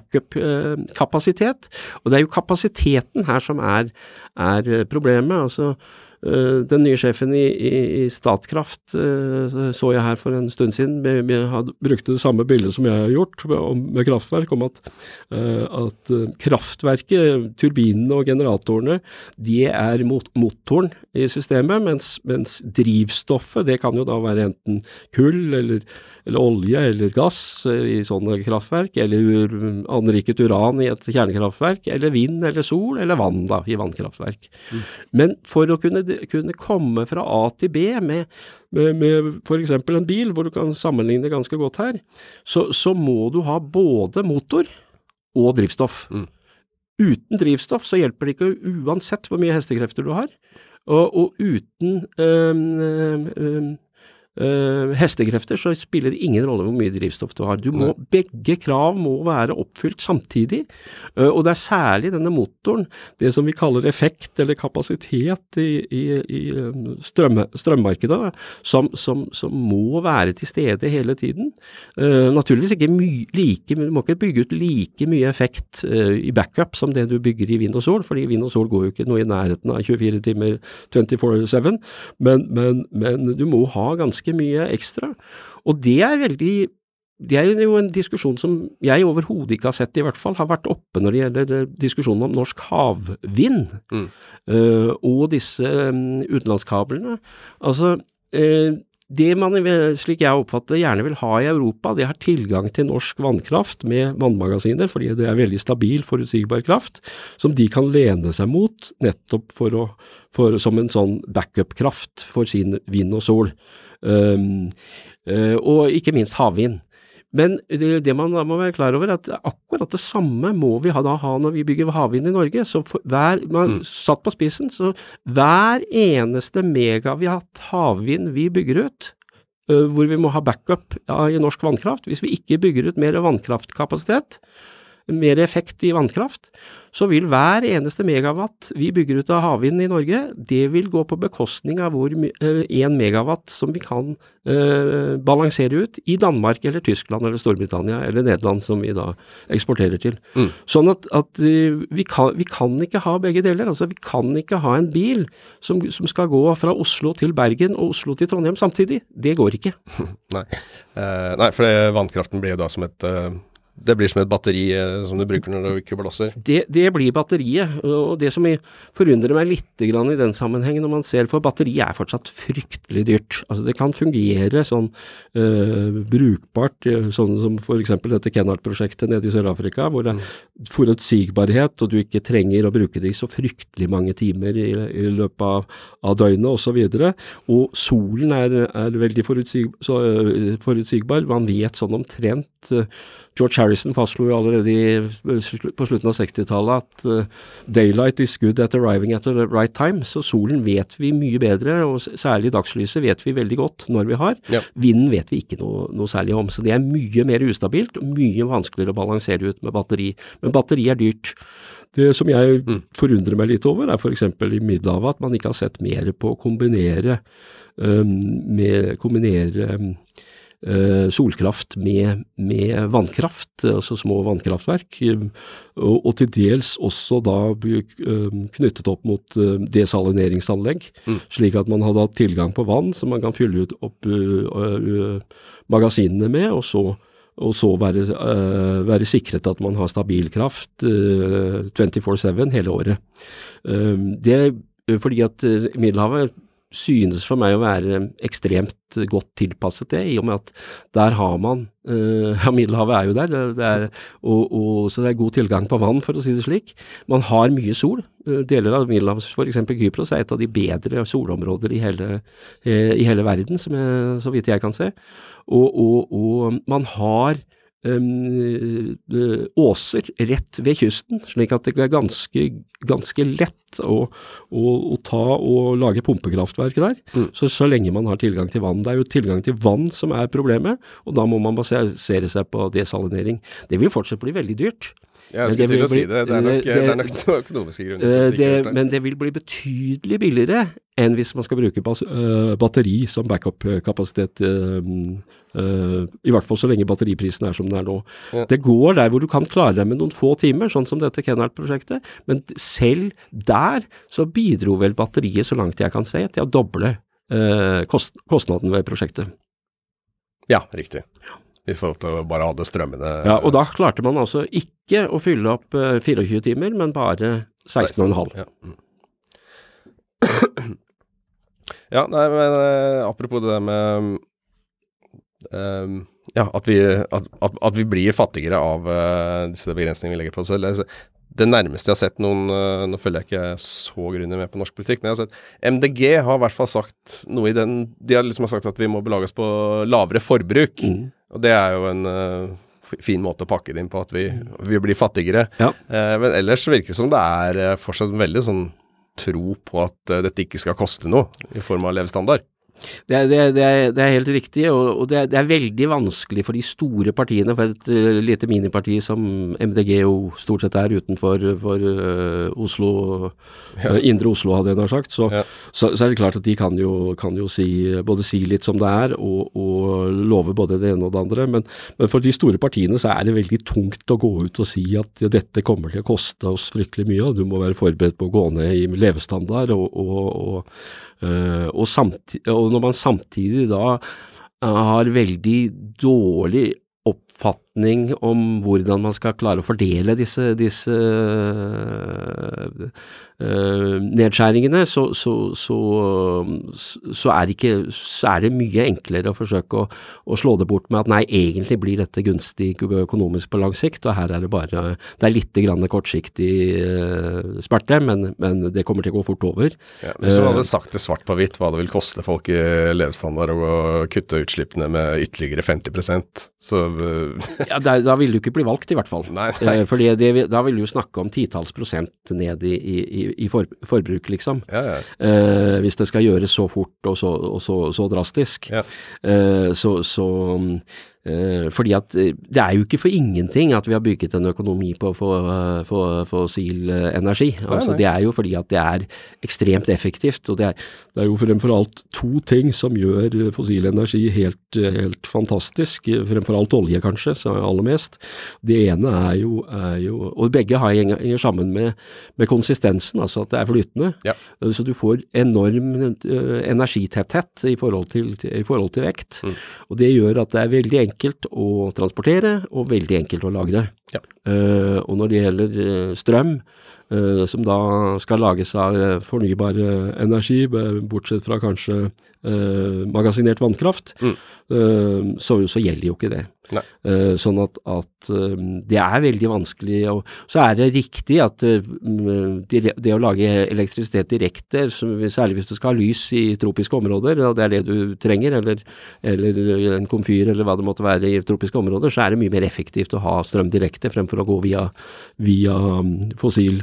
backup-kapasitet, uh, og det er jo kapasiteten her som er, er problemet, altså uh, den nye sjefen i, i, i Statkraft uh, så jeg her for en stund siden, vi hadde brukt det samme bildet som jeg har gjort med, med kraftverk, om at, uh, at uh, kraftverket, turbinene og generatorene, de er mot, motoren i systemet, mens, mens drivstoffet, det kan jo da være enten kull eller, eller olje eller gass i sånne kraftverk, eller anriket uran i et kjernekraftverk, eller vind eller sol eller vann da, i vannkraftverk. Mm. Men for å kunne, kunne komme fra A til B med, med, med for eksempel en bil, hvor du kan sammenligne ganske godt her, så, så må du ha både motor og drivstoff. Mm. Uten drivstoff så hjelper det ikke uansett hvor mye hestekrefter du har, og, og uten øhm, øhm, Uh, hestekrefter, så spiller det ingen rolle hvor mye drivstoff du har. Du må, begge krav må være oppfylt samtidig, uh, og det er særlig denne motoren, det som vi kaller effekt eller kapasitet i, i, i strøm, strømmarkedet, som, som, som må være til stede hele tiden. Uh, naturligvis ikke my, like, du må ikke bygge ut like mye effekt uh, i backup som det du bygger i vind og sol, fordi vind og sol går jo ikke noe i nærheten av tjuefire timer tjuefire syv, men, men, men du må ha ganske mye ekstra, og det er veldig, det er jo en diskusjon som jeg overhodet ikke har sett, i hvert fall har vært oppe når det gjelder diskusjonen om norsk havvind, mm. uh, og disse um, utenlandskablene. Altså, uh, det man, slik jeg oppfatter, gjerne vil ha i Europa, det har tilgang til norsk vannkraft med vannmagasiner, fordi det er veldig stabil, forutsigbar kraft, som de kan lene seg mot, nettopp for å, for, som en sånn backup-kraft for sin vind og sol. Um, uh, og ikke minst havvind. Men det, det man da må være klar over er at akkurat det samme må vi ha, da ha når vi bygger havvind i Norge. Så for hver, man mm. satt på spissen, så hver eneste megawatt havvind vi bygger ut, uh, hvor vi må ha backup ja, i norsk vannkraft, hvis vi ikke bygger ut mer vannkraftkapasitet, mer effekt i vannkraft, så vil hver eneste megawatt vi bygger ut av havvind i Norge, det vil gå på bekostning av hvor en megawatt som vi kan uh, balansere ut i Danmark eller Tyskland eller Storbritannia eller Nederland som vi da eksporterer til. Mm. Sånn at, at uh, vi, kan, vi kan ikke ha begge deler, altså vi kan ikke ha en bil som, som skal gå fra Oslo til Bergen og Oslo til Trondheim samtidig. Det går ikke. Nei, uh, nei for det, vannkraften blir jo da som et... Uh Det blir som et batteri eh, som du bruker når du kublosser. Det, det blir batteriet, og det som forundrer meg litt grann i den sammenhengen når man ser, for batteriet er fortsatt fryktelig dyrt. Altså det kan fungere sånn øh, brukbart, sånn som for eksempel dette Kennard-prosjektet nede i Sør-Afrika, hvor det er forutsigbarhet, og du ikke trenger å bruke det i så fryktelig mange timer i, i løpet av, av døgnet og så videre. Og solen er, er veldig forutsig, så, øh, forutsigbar. Man vet sånn omtrent øh, George Harrison fastslo jo allerede i, på slutten av sekstitallet at uh, daylight is good at arriving at the right time, så solen vet vi mye bedre, og særlig dagslyset vet vi veldig godt når vi har. Ja. Vinden vet vi ikke noe, noe særlig om, så det er mye mer ustabilt og mye vanskeligere å balansere ut med batteri. Men batteri er dyrt. Det som jeg mm. forundrer meg litt over er for eksempel i Middelhavet at man ikke har sett mer på å kombinere, um, med, kombinere um, Uh, solkraft med, med vannkraft, altså små vannkraftverk, um, og, og til dels også da um, knyttet opp mot uh, desalineringsanlegg, mm. slik at man hadde hatt tilgang på vann som man kan fylle ut opp uh, uh, magasinene med, og så, og så være, uh, være sikret at man har stabil kraft uh, twenty-four seven hele året. Um, det er fordi at uh, Middelhavet synes for meg å være ekstremt godt tilpasset det, i og med at der har man, uh, ja, Middelhavet er jo der, det, det er, og, og, så det er god tilgang på vann, for å si det slik. Man har mye sol. Uh, deler av Middelhavet, for eksempel Kypros, er et av de bedre solområder i hele, uh, i hele verden, som jeg, så vidt jeg kan se. Og, og, og man har Um, åser rett ved kysten, slik at det er ganske, ganske lett å, å, å ta og lage pumpekraftverk der, mm. så, så lenge man har tilgang til vann. Det er jo tilgang til vann som er problemet, og da må man basere seg på desalinering. Det vil fortsatt bli veldig dyrt. Ja, jeg skulle til å si det. Det er nok, det, det er nok noen økonomiske grunner. Det, det, det. Men det vil bli betydelig billigere enn hvis man skal bruke bas, uh, batteri som backup-kapasitet, uh, uh, i hvert fall så lenge batteriprisen er som den er nå. Ja. Det går der hvor du kan klare deg med noen få timer, sånn som dette Kennard-prosjektet, men selv der så bidro vel batteriet, så langt jeg kan se, til å doble uh, kost, kostnaden ved prosjektet. Ja, riktig. Ja. I forhold til å bare ha det strømmende. Ja, og da klarte man altså ikke å fylle opp uh, tjuefire timer, men bare seksten komma fem. Ja, mm. ja nei, men uh, apropos det der med um, ja, at vi, at, at, at vi blir fattigere av uh, disse begrensningene vi legger på oss selv. Det nærmeste jeg har sett noen, uh, nå følger jeg ikke så grundig med på norsk politikk, men jeg har sett M D G har i hvert fall sagt noe i den, de har liksom sagt at vi må belage oss på lavere forbruk. Mm. Og det er jo en uh, fin måte å pakke det inn på, at vi, vi blir fattigere. Ja. Uh, men ellers virker det som det er uh, fortsatt veldig sånn tro på at uh, dette ikke skal koste noe i form av levestandard. Det er, det, er, det, er, det er helt riktig, og, og det, er, det er veldig vanskelig for de store partiene, for et uh, lite miniparti som M D G jo stort sett er utenfor for, uh, Oslo, ja. uh, indre Oslo hadde jeg nær sagt, så, ja. så, så er det klart at de kan jo, kan jo si, både si litt som det er, og, og love både det ene og det andre, men, men for de store partiene så er det veldig tungt å gå ut og si at ja, dette kommer til å koste oss fryktelig mye, og du må være forberedt på å gå ned i levestandard, og, og, og Uh, og, samtid- og når man samtidig da uh, har veldig dårlig oppfatt beslutning om hvordan man skal klare å fordele disse, disse uh, uh, nedskjæringene, så, så, så, så, er ikke, så er det mye enklere å forsøke å, å slå det bort med at nei, egentlig blir dette gunstig økonomisk på lang sikt, og her er det bare, det er litt grann kortsiktig uh, smerte, men, men det kommer til å gå fort over. Ja, men så hadde det sagt det svart på hvitt hva det vil koste folk i levestandard å kutte utslippene med ytterligere femti prosent. Så ja, da, da vil du ikke bli valgt i hvert fall. Nei, nei. Eh, fordi det, da vil du jo snakke om titalls prosent ned i, i, i for, forbruk, liksom. Ja, ja. Eh, hvis det skal gjøres så fort og så, og så, så drastisk. Ja. Eh, så, så Uh, fordi at uh, det er jo ikke for ingenting at vi har bygget en økonomi på for, uh, for fossil uh, energi. Altså, nei, nei. Det er jo fordi at det er ekstremt effektivt, og det er, det er jo fremfor alt to ting som gjør fossil energi helt, helt fantastisk, fremfor alt olje kanskje, så aller mest. Det ene er jo, er jo og begge har henger sammen med, med konsistensen, altså at det er flytende. Ja. Uh, så du får enorm uh, energitetthet i forhold til, til, i forhold til vekt, mm. og det gjør at det er veldig enkelt enkelt å transportere og veldig enkelt å lagre. Ja. Uh, og når det gjelder uh, strøm, uh, som da skal lages av uh, fornybar uh, energi, bortsett fra kanskje uh, magasinert vannkraft, mm. uh, så, så gjelder jo ikke det. Uh, sånn at, at uh, det er veldig vanskelig, og så er det riktig at uh, det, det å lage elektrisitet direkte, som, særlig hvis du skal ha lys i tropiske områder, og det er det du trenger, eller, eller en komfyr, eller hva det måtte være i tropiske områder, så er det mye mer effektivt å ha strøm direkte, fremfor å gå via, via um, fossil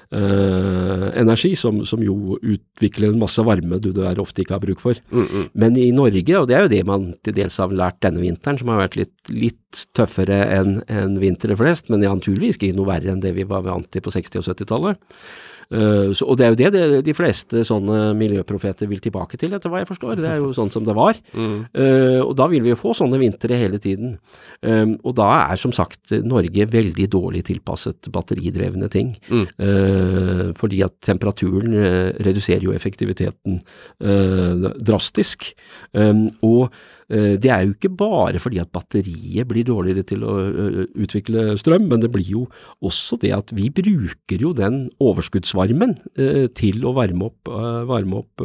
Uh, energi, som, som jo utvikler en masse varme du der ofte ikke har bruk for. Mm, mm. Men i Norge, og det er jo det man til dels har lært denne vinteren, som har vært litt, litt tøffere enn en vintre flest, men det er naturligvis ikke noe verre enn det vi var vant til på seksti- og syttitallet. Uh, så, og det er jo det, det de fleste sånne miljøprofeter vil tilbake til, etter hva jeg forstår. Det er jo sånn som det var. Mm. Uh, og da vil vi jo få sånne vintre hele tiden. Um, og da er som sagt Norge veldig dårlig tilpasset batteridrevne ting. Mm. Uh, fordi at temperaturen uh, reduserer jo effektiviteten uh, drastisk. Um, og det er jo ikke bare fordi at batteriet blir dårligere til å utvikle strøm, men det blir jo også det at vi bruker jo den overskuddsvarmen til å varme opp, varme opp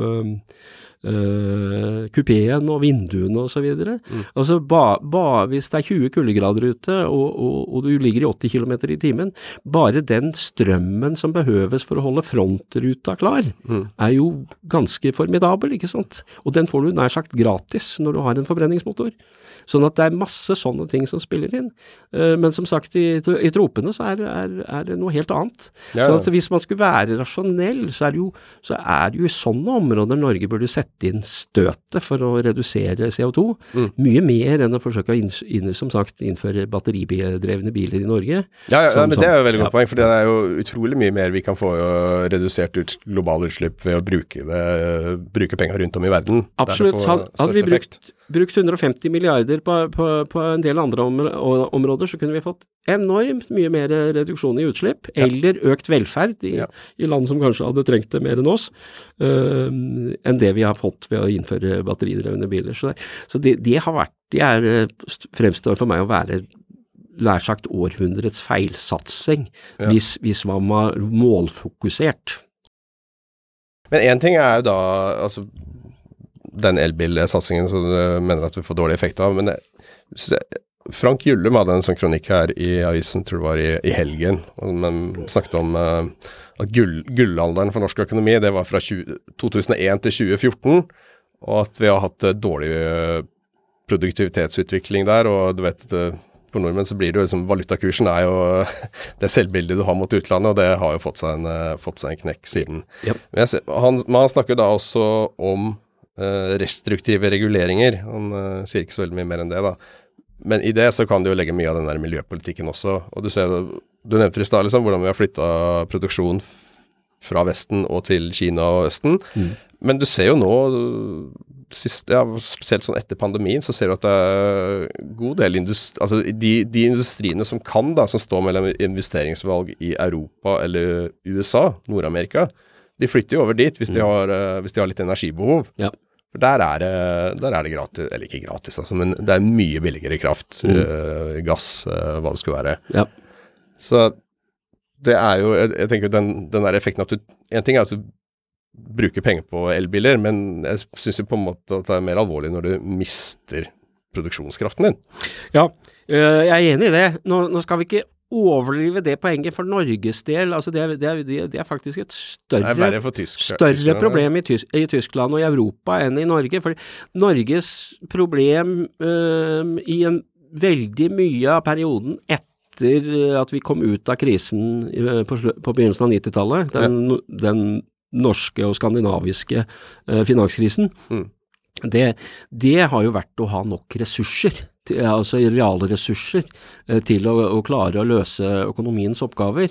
Uh, kupeen og vinduene og så videre. Mm. Altså ba, ba, hvis det er tjue kuldegrader ute og, og, og du ligger i åtti kilometer i timen, bare den strømmen som behøves for å holde frontruta klar, mm. er jo ganske formidabel, ikke sant? Og den får du nær sagt gratis når du har en forbrenningsmotor. Sånn at det er masse sånne ting som spiller inn. Uh, men som sagt, i, i tropene så er, er, er det noe helt annet. Ja, ja. Sånn at hvis man skulle være rasjonell, så er det jo, så er det jo i sånne områder Norge burde sette inn støtet for å redusere C O to. Mm. Mye mer enn å forsøke å inn, inn, som sagt, innføre batteridrevne biler i Norge. Ja, ja, som, men det er jo veldig godt ja. poeng, for det er jo utrolig mye mer vi kan få redusert ut globale utslipp ved å bruke, det, bruke penger rundt om i verden. Absolutt. Hadde, hadde vi brukt, brukt hundre og femti milliarder på, på, på en del andre om, områder, så kunne vi fått enormt mye mer reduksjon i utslipp, ja. eller økt velferd i, ja. i land som kanskje hadde trengt det mer enn oss, uh, enn det vi har fått ved å innføre batteridrevne biler. Så, så det, det har vært, det er, fremstår for meg å være lær sagt århundrets feilsatsing, ja. hvis, hvis man var målfokusert. Men en ting er jo da, altså, den elbilsatsingen som du mener at vi får dårlig effekt av, men det, Frank Gyllum hadde en sånn kronikk her i avisen, tror det var i, i helgen, og man snakket om uh, at gull, gullalderen for norsk økonomi, det var fra tjue, to tusen og en til tjue fjorten, og at vi har hatt uh, dårlig uh, produktivitetsutvikling der, og du vet, uh, for nordmenn så blir det jo liksom, valutakursen er jo det selvbildet du har mot utlandet, og det har jo fått seg en, uh, fått seg en knekk siden. Yep. Men, jeg, han, men han snakker da også om uh, restriktive reguleringer, han uh, sier ikke så veldig mye mer enn det da. Men i det så kan du jo legge mye av den der miljøpolitikken også, og du ser, du nevnte i stad liksom, hvordan vi har flyttet produksjon fra Vesten og til Kina og Østen, mm. men du ser jo nå, sist, ja, spesielt sånn etter pandemien, så ser du at det er god del industri, altså de, de industriene som kan da, som står mellom investeringsvalg i Europa eller U S A, Nord-Amerika, de flytter jo over dit hvis de har, hvis de har litt energibehov. Ja. For der er det, der er det gratis, eller ikke gratis, altså, men det er mye billigere kraft, mm. uh, gass, uh, hva det skulle være. Ja. Så det er jo, jeg, jeg tenker den, den der effekten at du, en ting er at du bruker penger på elbiler, men jeg synes jo på en måte at det er mer alvorlig når du mister produksjonskraften din. Ja, uh, jeg er enig i det. Nå, nå skal vi ikke overlive det poenget for Norges del, altså det er, det er, det er faktisk et større, tysk, større problem i, Tys i Tyskland og i Europa enn i Norge, for Norges problem øh, i en veldig mye av perioden etter at vi kom ut av krisen øh, på, på begynnelsen av nittitallet, den, ja. den norske og skandinaviske øh, finanskrisen, mm. det, det har jo vært å ha nok ressurser, til, altså reale ressurser eh, til å, å klare å løse økonomiens oppgaver.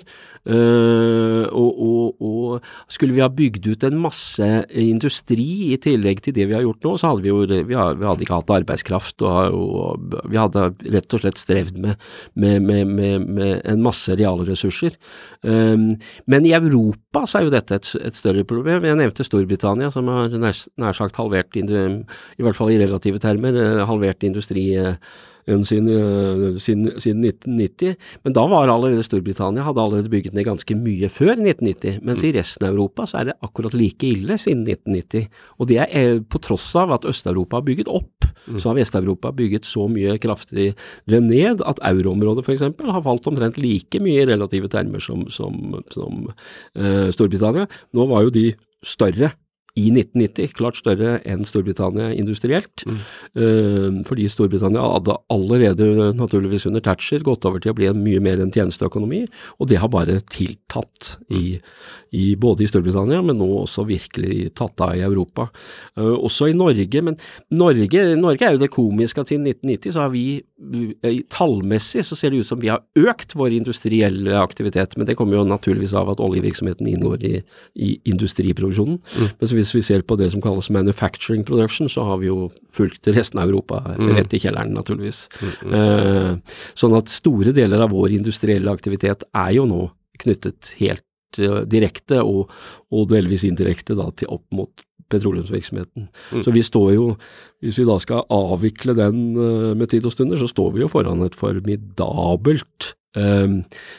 Uh, og, og, og skulle vi ha bygd ut en masse industri i tillegg til det vi har gjort nå, så hadde vi jo, vi, har, vi hadde ikke hatt arbeidskraft, og, og vi hadde rett og slett strevd med, med, med, med, med en masse reale ressurser. Um, men i Europa så er jo dette et, et større problem. Jeg nevnte Storbritannia, som har nær, nær sagt halvert, i hvert fall i relative termer, halvert industri Siden, siden, siden nitten nitti, men da var allerede Storbritannia, hadde allerede bygget ned ganske mye før nitten nitti, mens mm. i resten av Europa så er det akkurat like ille siden nitten nitti, og det er på tross av at Øst-Europa har bygget opp, mm. så har Vest-Europa bygget så mye kraftigere ned, at euroområdet for eksempel har falt omtrent like mye i relative termer som, som, som uh, Storbritannia. Nå var jo de større i nitten nitti, klart større enn Storbritannia industrielt, mm. uh, fordi Storbritannia hadde allerede naturligvis under Thatcher gått over til å bli en mye mer en tjenesteøkonomi, og det har bare tiltatt i, i både i Storbritannia, men nå også virkelig tatt av i Europa. Uh, også i Norge, men Norge, Norge er jo det komiske at siden nitten nitti så har vi, uh, tallmessig så ser det ut som vi har økt vår industrielle aktivitet, men det kommer jo naturligvis av at oljevirksomheten inngår i, i industriproduksjonen, mm. men så hvis vi ser på det som kalles manufacturing production, så har vi jo fulgt resten av Europa mm. rett i kjelleren naturligvis. Mm, mm. Uh, sånn at store deler av vår industrielle aktivitet er jo nå knyttet helt uh, direkte og, og delvis indirekte da, til opp mot petroleumsvirksomheten. Mm. Så vi står jo, hvis vi da skal avvikle den uh, med tid og stunder, så står vi jo foran et formidabelt Uh,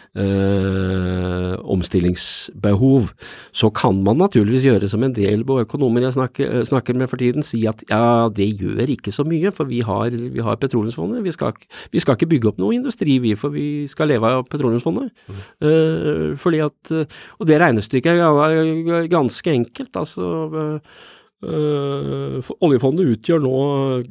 uh, omstillingsbehov. Så kan man naturligvis gjøre som en del økonomer jeg snakker, snakker med for tiden, si at ja, det gjør ikke så mye, for vi har, vi har petroleumsfondet, vi skal, vi skal ikke bygge opp noe industri, vi, for vi skal leve av petroleumsfondet. Mm. Uh, fordi at, og det regnestykket er ganske enkelt, altså uh, uh, oljefondet utgjør nå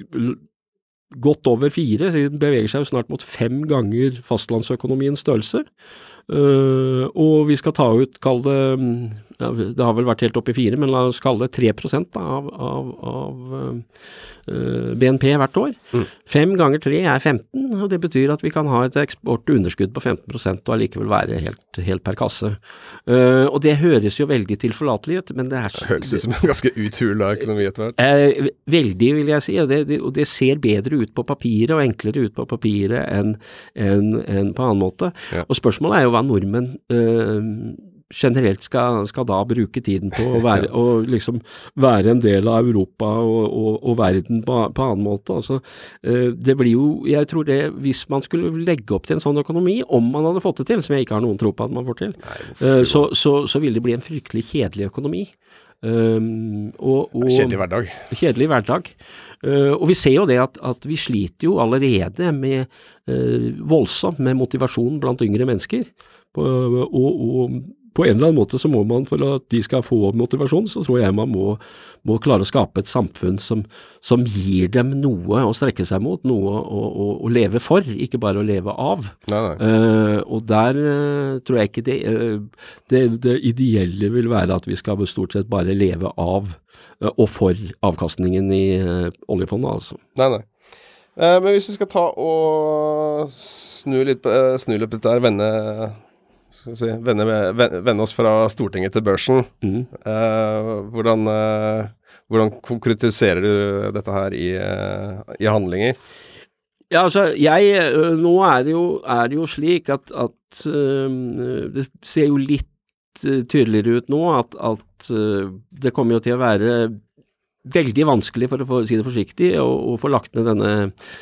godt over fire, beveger seg jo snart mot fem ganger fastlandsøkonomiens størrelse, uh, og vi skal ta ut, kall det, ja, det har vel vært helt oppe i fire, men la oss kalle det tre prosent av, av, av uh, B N P hvert år. Mm. Fem ganger tre er femten, og det betyr at vi kan ha et eksportunderskudd på femten prosent og allikevel være helt, helt per kasse. Uh, og det høres jo veldig tilforlatelig ut, men det er... Det høres ut som en ganske uthula økonomi etter hvert. Uh, veldig, vil jeg si, og det, det, og det ser bedre ut på papiret og enklere ut på papiret enn en, en på annen måte. Ja. Og spørsmålet er jo hva nordmenn øh, generelt skal, skal da bruke tiden på å være, ja. og liksom være en del av Europa og, og, og verden på, på annen måte. Altså, øh, det blir jo, jeg tror det, hvis man skulle legge opp til en sånn økonomi, om man hadde fått det til, som jeg ikke har noen tro på at man får til, Nei, øh, så, så, så vil det bli en fryktelig kjedelig økonomi. Um, og, og, kjedelig hverdag. Kjedelig hverdag. Uh, og vi ser jo det at, at vi sliter jo allerede med uh, voldsomt med motivasjon blant yngre mennesker. På, og, og på en eller annen måte så må man, for at de skal få motivasjon, så tror jeg man må, må klare å skape et samfunn som, som gir dem noe å strekke seg mot, noe å, å, å leve for, ikke bare å leve av. Nei, nei. Uh, og der uh, tror jeg ikke det, uh, det, det ideelle vil være at vi skal stort sett bare leve av uh, og for avkastningen i uh, oljefondet, altså. Nei, nei. Uh, men hvis vi skal ta og snu litt, uh, snu litt der, vende... Si, vende, vende, vende oss fra Stortinget til børsen. Mm. Eh, hvordan, eh, hvordan konkretiserer du dette her i, eh, i handlinger? Ja, altså, jeg, nå er det jo, er det jo slik at, at uh, det ser jo litt uh, tydeligere ut nå at, at uh, det kommer jo til å være veldig vanskelig, for å få, si det forsiktig, å, å få lagt ned denne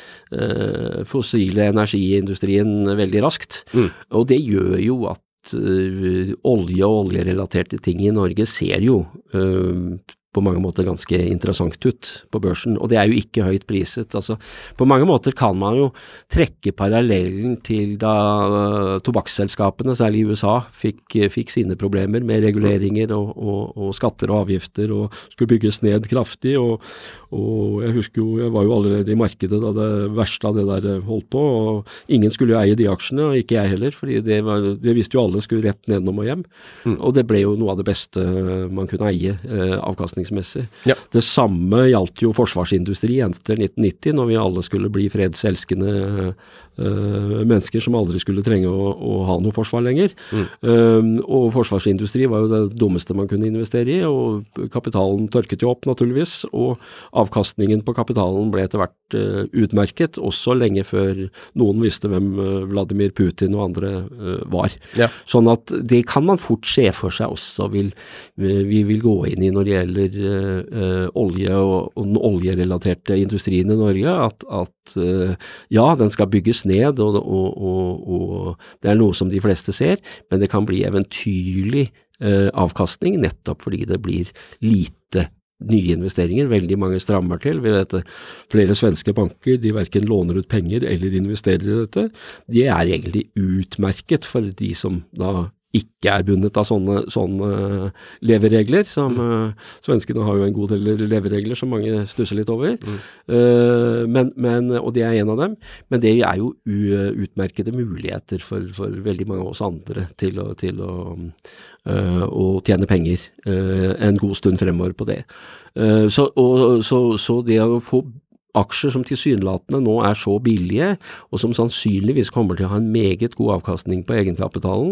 uh, fossile energiindustrien veldig raskt. Mm. Og det gjør jo at uh, olje og oljerelaterte ting i Norge ser jo uh, på mange måter ganske interessant ut på børsen, og det er jo ikke høyt priset. Altså, på mange måter kan man jo trekke parallellen til da uh, tobakksselskapene, særlig i U S A, fikk, fikk sine problemer med reguleringer og, og, og skatter og avgifter, og skulle bygges ned kraftig, og, og jeg husker jo, jeg var jo allerede i markedet da det verste av det der holdt på, og ingen skulle jo eie de aksjene, og ikke jeg heller, fordi det, var, det visste jo alle skulle rett nedenom og hjem, mm. og det ble jo noe av det beste man kunne eie, uh, avkastning. Ja. Det samme gjaldt jo forsvarsindustri etter nitten nitti, når vi alle skulle bli fredselskende uh, mennesker som aldri skulle trenge å, å ha noe forsvar lenger. Mm. Um, og forsvarsindustri var jo det dummeste man kunne investere i, og kapitalen tørket jo opp naturligvis, og avkastningen på kapitalen ble etter hvert uh, utmerket, også lenge før noen visste hvem uh, Vladimir Putin og andre uh, var. Ja. Sånn at det kan man fort se for seg også vil, vi vil gå inn i når det gjelder Uh, olje og, og den oljerelaterte industrien i Norge, at, at uh, ja, den skal bygges ned, og, og, og, og det er noe som de fleste ser, men det kan bli eventyrlig uh, avkastning, nettopp fordi det blir lite nye investeringer, veldig mange strammer til. Vi vet det, flere svenske banker, de hverken låner ut penger eller investerer i dette. De er egentlig utmerket for de som da ikke er bundet av sånne, sånne leveregler, som mm. uh, svenskene har jo en god del leveregler som mange stusser litt over, mm. uh, men, men, og det er en av dem, men det er jo u, utmerkede muligheter for, for veldig mange av oss andre til å, til å, uh, å tjene penger uh, en god stund fremover på det. Uh, så, og, så, så det å få aksjer som tilsynelatende nå er så billige, og som sannsynligvis kommer til å ha en meget god avkastning på egenkapitalen,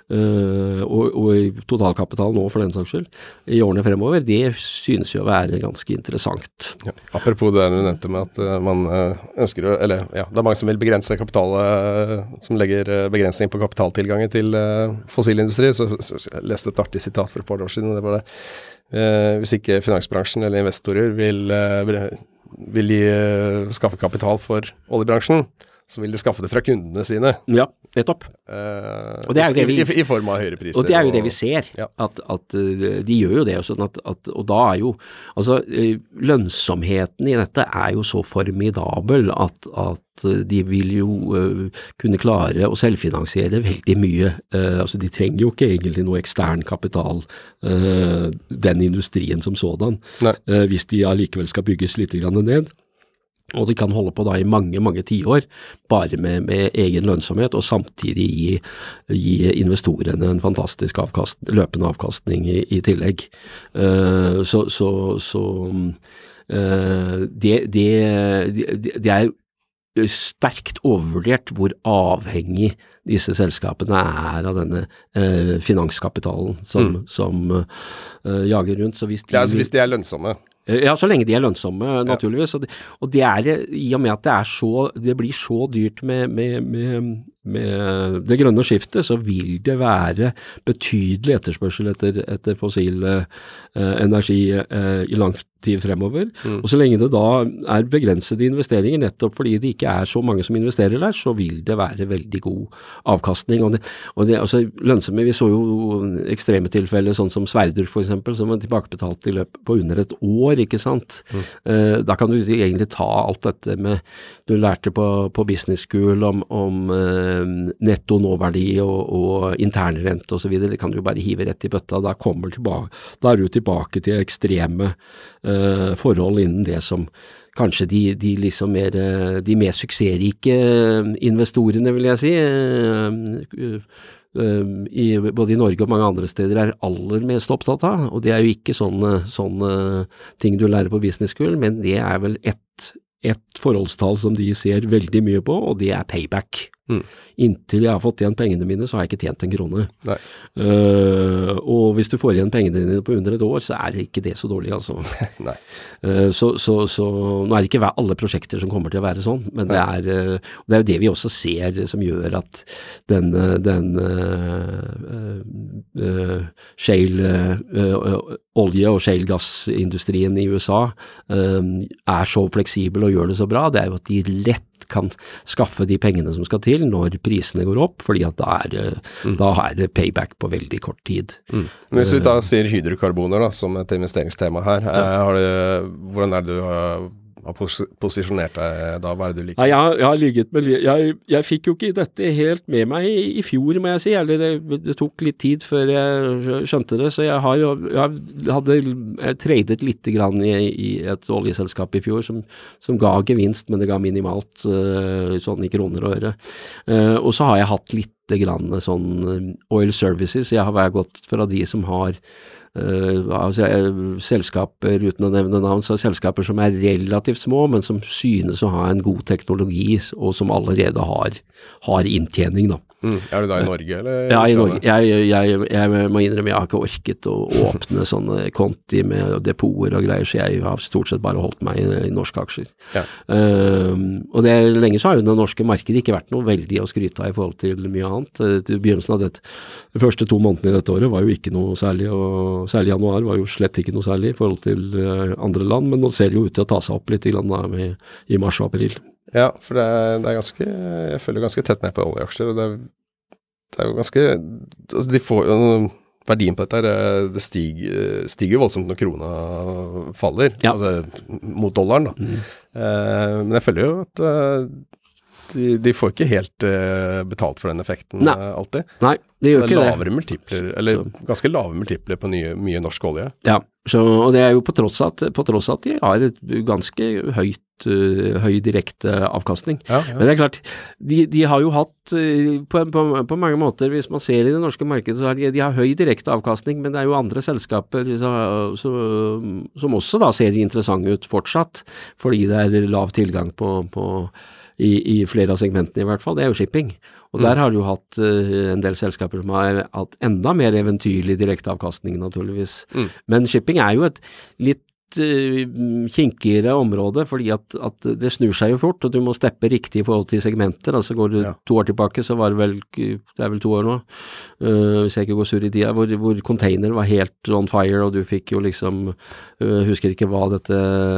øh, og, og totalkapitalen nå for den saks skyld, i årene fremover, det synes jo å være ganske interessant. Ja. Apropos det du nevnte med at uh, man uh, ønsker å, eller ja, det er mange som vil begrense kapital, uh, som legger uh, begrensning på kapitaltilgangen til uh, fossilindustri, så, så, så jeg leste et artig sitat for et par år siden, og det var det. Uh, hvis ikke finansbransjen eller investorer vil uh, vil de uh, skaffe kapital for oljebransjen, så vil de skaffe det fra kundene sine. Ja, nettopp. Uh, og det er jo det vi, i, i, I form av høyere priser. Og det er jo og, det vi ser, ja. at, at uh, de gjør jo det, og, sånn at, at, og da er jo, altså uh, lønnsomheten i dette er jo så formidabel at, at de vil jo uh, kunne klare å selvfinansiere veldig mye. Uh, altså de trenger jo ikke egentlig noe ekstern kapital, uh, den industrien som sådan, uh, hvis de allikevel skal bygges litt grann ned. Og de kan holde på da i mange, mange tiår, bare med, med egen lønnsomhet, og samtidig gi, gi investorene en fantastisk avkast, løpende avkastning i, i tillegg. Uh, så så, så uh, det, det, det, det er sterkt overvurdert hvor avhengig disse selskapene er av denne uh, finanskapitalen som, mm. som uh, jager rundt. Så hvis de, ja, altså hvis de er lønnsomme. Ja, så lenge de er lønnsomme, naturligvis. Og det, og det er, i og med at det er så, det blir så dyrt med, med, med, med det grønne skiftet, så vil det være betydelig etterspørsel etter, etter fossil uh, energi uh, i lang tid fremover. Mm. Og så lenge det da er begrensede investeringer, nettopp fordi det ikke er så mange som investerer der, så vil det være veldig god avkastning. Og det, og det altså lønnsomme, vi så jo ekstreme tilfeller, sånn som Sverdrup for eksempel, som var tilbakebetalt i løpet på under et år, ikke sant? Mm. Uh, da kan du egentlig ta alt dette med, du lærte på, på business school om, om uh, netto nåverdi og, og internrente og så videre, det kan du bare hive rett i bøtta, da kommer tilbake, da er du tilbake til ekstreme uh, forhold innen det som kanskje de, de liksom mer, de mer suksessrike investorene, vil jeg si, uh, Uh, i, både i Norge og mange andre steder er aller mest opptatt av, og det er jo ikke sånne, sånne ting du lærer på business school, men det er vel ett et forholdstall som de ser veldig mye på, og det er payback. Mm. Inntil jeg har fått igjen pengene mine, så har jeg ikke tjent en krone. Nei. Uh, og hvis du får igjen pengene dine på under et år, så er ikke det så dårlig, altså. Nei. Uh, så, så, så nå er det ikke alle prosjekter som kommer til å være sånn, men det er, uh, det er jo det vi også ser som gjør at den, den uh, uh, shale, uh, olje- og shale-gassindustrien i U S A uh, er så fleksibel og gjør det så bra, det er jo at de lett kan skaffe de pengene som skal til når prisene går opp, fordi at da er det, mm. da er det payback på veldig kort tid. Mm. Men hvis vi da sier hydrokarboner da, som et investeringstema her, ja. eh, har du, hvordan er det du har, har pos posisjonert deg da? Hva er det du liker? Ja, jeg, jeg har ligget med, jeg, jeg fikk jo ikke dette helt med meg i, i fjor, må jeg si, eller det, det tok litt tid før jeg skjønte det, så jeg har jo, jeg hadde jeg tradet litt grann i, i et oljeselskap i fjor som, som ga gevinst, men det ga minimalt uh, sånn i kroner og øre. Uh, og så har jeg hatt litt grann sånn oil services, jeg har vært gått fra de som har Uh, altså, selskaper, uten å nevne navn, så er selskaper som er relativt små, men som synes å ha en god teknologi, og som allerede har, har inntjening da. Mm. Er du da i Norge, eller? Ja, i Norge. Jeg, jeg, jeg må innrømme, jeg har ikke orket å åpne sånne konti med depoter og greier, så jeg har stort sett bare holdt meg i, i norske aksjer. Ja. Um, og det, lenge så har jo det norske markedet ikke vært noe veldig å skryte av i forhold til mye annet. Til begynnelsen av det, de første to månedene i dette året var jo ikke noe særlig, og særlig januar var jo slett ikke noe særlig i forhold til uh, andre land, men nå ser det jo ut til å ta seg opp litt i, da, med, i mars og april. Ja, for det er, det er ganske, jeg følger ganske tett med på oljeaksjer, og det er, det er jo ganske, altså de får jo, verdien på dette her, det stiger, stiger jo voldsomt når krona faller, ja. altså mot dollaren da. Mm. Eh, men jeg føler jo at eh, de, de får ikke helt eh, betalt for den effekten Nei. eh, alltid. Nei, det gjør det ikke lavere det. Multipler, eller så. Ganske lave multipler på nye, mye norsk olje. Ja, så, og det er jo på tross av at, på tross av at de har et ganske høyt Uh, høy direkte avkastning. Ja, ja. Men det er klart, de, de har jo hatt uh, på, på, på mange måter, hvis man ser i det norske markedet, så har de, de har høy direkte avkastning, men det er jo andre selskaper så, så, som også da ser interessante ut fortsatt, fordi det er lav tilgang på, på i, i flere av segmentene i hvert fall, det er jo shipping. Og mm. der har du jo hatt uh, en del selskaper som har hatt enda mer eventyrlig direkte avkastning naturligvis. Mm. Men shipping er jo et litt kinkigere område, fordi at, at det snur seg jo fort, og du må steppe riktig i forhold til segmenter. Altså går du ja. to år tilbake, så var det vel, det er vel to år nå, uh, hvis jeg ikke går sur i tida, hvor, hvor container var helt on fire, og du fikk jo liksom, uh, husker ikke hva dette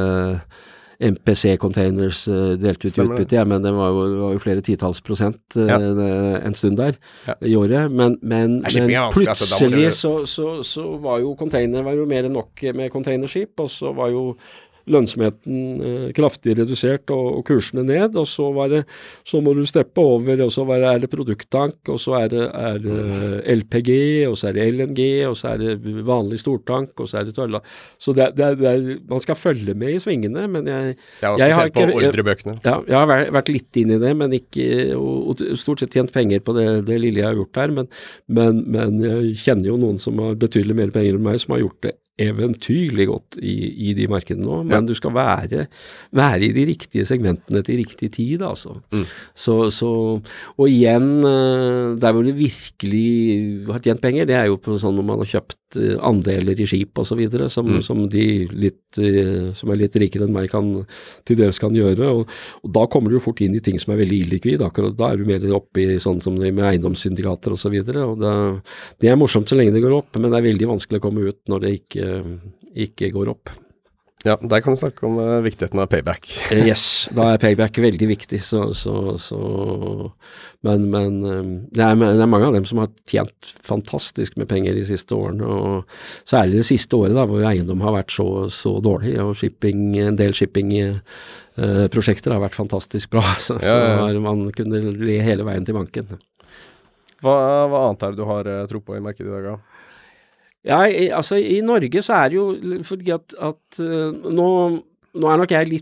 M P C-containers uh, delte ut i utbytte, ja, men det var jo, det var jo flere titals prosent uh, ja. en stund der ja. i året, men, men, men plutselig så, så, så var jo container var jo mer enn nok med containerskip, og så var jo lønnsomheten eh, kraftig redusert og, og kursene ned, og så var det, så må du steppe over, og så var det, er det produkttank, og så er det, er det L P G, og så er det L N G, og så er det vanlig stortank, og så er det tølla. Så det, det, det er, man skal følge med i svingene, men jeg, ja, jeg har ikke, på ordrebøkene. Ja, jeg har vært, vært litt inn i det, men ikke, og, og stort sett tjent penger på det, det lille jeg har gjort der, men, men, men jeg kjenner jo noen som har betydelig mer penger enn meg, som har gjort det eventyrlig godt i, i de markedene nå, men ja. du skal være, være i de riktige segmentene til riktig tid, altså. Mm. Så, så, og igjen, der hvor det virkelig har tjent penger, det er jo på sånn når man har kjøpt andeler i skip og så videre, som, mm. som de litt, som er litt rikere enn meg kan, til dels kan gjøre, og, og da kommer du jo fort inn i ting som er veldig illikvid, akkurat da er du mer oppe i sånn som med eiendomssyndikater og så videre, og det, det er morsomt så lenge det går opp, men det er veldig vanskelig å komme ut når det ikke ikke går opp. Ja, der kan du snakke om uh, viktigheten av payback. Yes, da er payback veldig viktig, så, så, så men, men um, det, er, det er mange av dem som har tjent fantastisk med penger de siste årene, og særlig det siste året da, hvor eiendom har vært så, så dårlig, og shipping, en del shipping uh, prosjekter har vært fantastisk bra, så, ja, ja. så man kunne le hele veien til banken. Hva, hva annet er det du har uh, tro på i markedet i dag da? Ja, i, altså i Norge så er det jo fordi at, at uh, nå, nå er nok jeg litt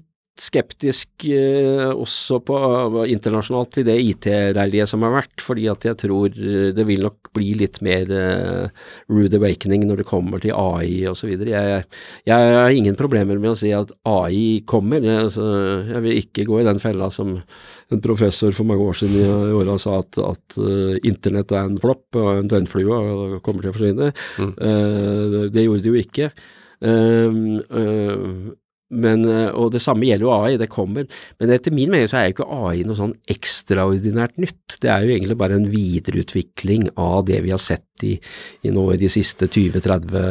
skeptisk eh, også på internasjonalt til det I T-rallyet som har vært, fordi at jeg tror det vil nok bli litt mer eh, rude awakening når det kommer til A I og så videre. Jeg, jeg har ingen problemer med å si at A I kommer. Jeg, altså, jeg vil ikke gå i den fella som en professor for mange år siden i året sa at, at uh, internett er en flopp og en døgnflue og kommer til å forsvinne. Mm. Uh, det gjorde det jo ikke. Uh, uh, Men, og det samme gjelder jo A I, det kommer, men etter min mening så er jo ikke A I noe sånn ekstraordinært nytt. Det er jo egentlig bare en videreutvikling av det vi har sett i, i nå i de siste tjue tretti,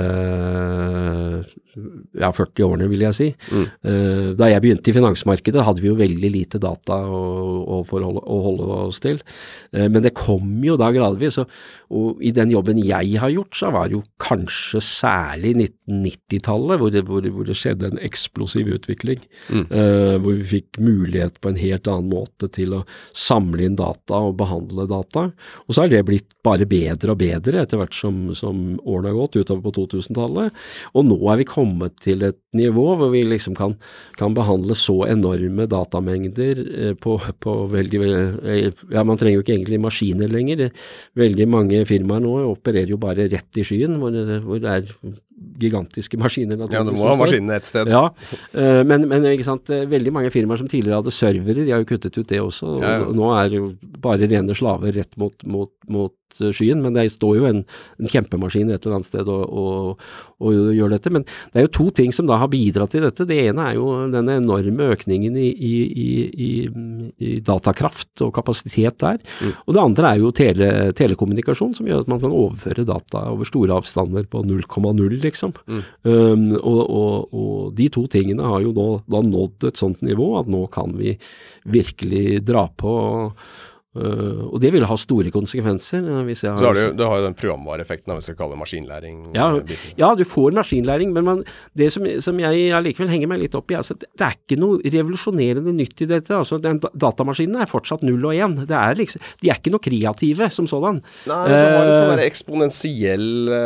ja førti årene vil jeg si. Mm. Da jeg begynte i finansmarkedet hadde vi jo veldig lite data å, å, forholde, å holde oss til, men det kom jo da gradvis, og, og i den jobben jeg har gjort så var det jo kanskje særlig nitten nitti-tallet hvor det, hvor, hvor det skjedde en eksplosiv utvikling, mm. uh, hvor vi fikk mulighet på en helt annen måte til å samle inn data og behandle data, og så er det blitt bare bedre og bedre etter hvert som, som årene har gått utover på to tusen-tallet, og nå er vi kommet til et nivå hvor vi liksom kan, kan behandle så enorme datamengder uh, på, på veldig, uh, ja man trenger jo ikke egentlig maskiner lenger, veldig mange firmaer nå opererer jo bare rett i skyen, hvor, hvor det er gigantiske maskiner. Ja, du må ha maskinene et sted. Ja, uh, men, men ikke sant, veldig mange firmaer som tidligere hadde servere, de har jo kuttet ut det også, og ja, ja. Nå er jo bare rene slaver rett mot, mot, mot skyen, men det står jo en, en kjempemaskin et eller annet sted og, og, og gjør dette, men det er jo to ting som da har bidratt til dette. Det ene er jo denne enorme økningen i, i, i, i datakraft og kapasitet der, mm. og det andre er jo tele, telekommunikasjon, som gjør at man kan overføre data over store avstander på null komma null liksom. Mm. Um, og, og, og de to tingene har jo nå da nådd et sånt nivå at nå kan vi virkelig dra på. Uh, og det vil ha store konsekvenser. Uh, hvis jeg har så har du, du har jo den programvareeffekten av vi skal kalle det maskinlæring. Ja, ja, du får maskinlæring, men man, det som, som jeg allikevel henger meg litt opp i, altså, det, det er ikke noe revolusjonerende nytt i dette. Altså, den datamaskinen er fortsatt null og én. Det er liksom, de er ikke noe kreative som sådan. Nei, det var en sånn der eksponentiell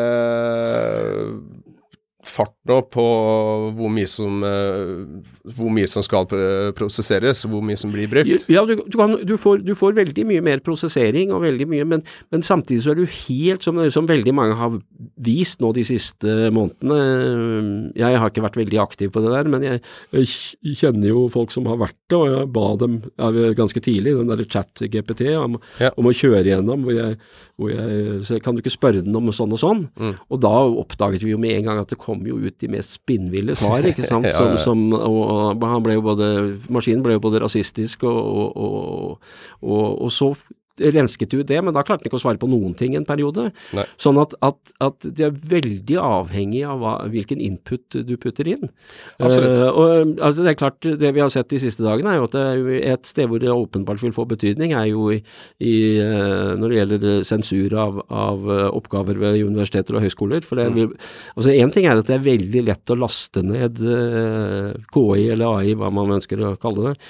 uh, fart nå på hvor mye som uh, hvor mye som skal prosesseres, hvor mye som blir brukt. Ja, du, du, kan, du, får, du får veldig mye mer prosessering og veldig mye, men, men samtidig så er du helt, som, som veldig mange har vist nå de siste månedene, jeg har ikke vært veldig aktiv på det der, men jeg, jeg kjenner jo folk som har vært det, og jeg ba dem ja, ganske tidlig, den der chat-G P T, om, ja. om å kjøre gjennom, hvor jeg, hvor jeg, så kan du ikke spørre den om sånn og sånn, mm. og da oppdaget vi jo med en gang at det kom jo ut de mest spinnville svar, ikke sant, ja, ja. Som, som og Og han ble jo både, maskinen ble jo både rasistisk og, og, og, og, og så rensket ut det, men da klarte han ikke å svare på noen ting en periode. Nei. Sånn at, at, at det er veldig avhengig av hva, hvilken input du putter inn. Absolutt. Uh, og altså, det er klart, det vi har sett de siste dagene er jo at det er jo et sted hvor det åpenbart vil få betydning er jo i, i uh, når det gjelder sensur av, av oppgaver ved universiteter og høyskoler. For det er, mm. altså en ting er at det er veldig lett å laste ned uh, K I eller A I, hva man ønsker å kalle det,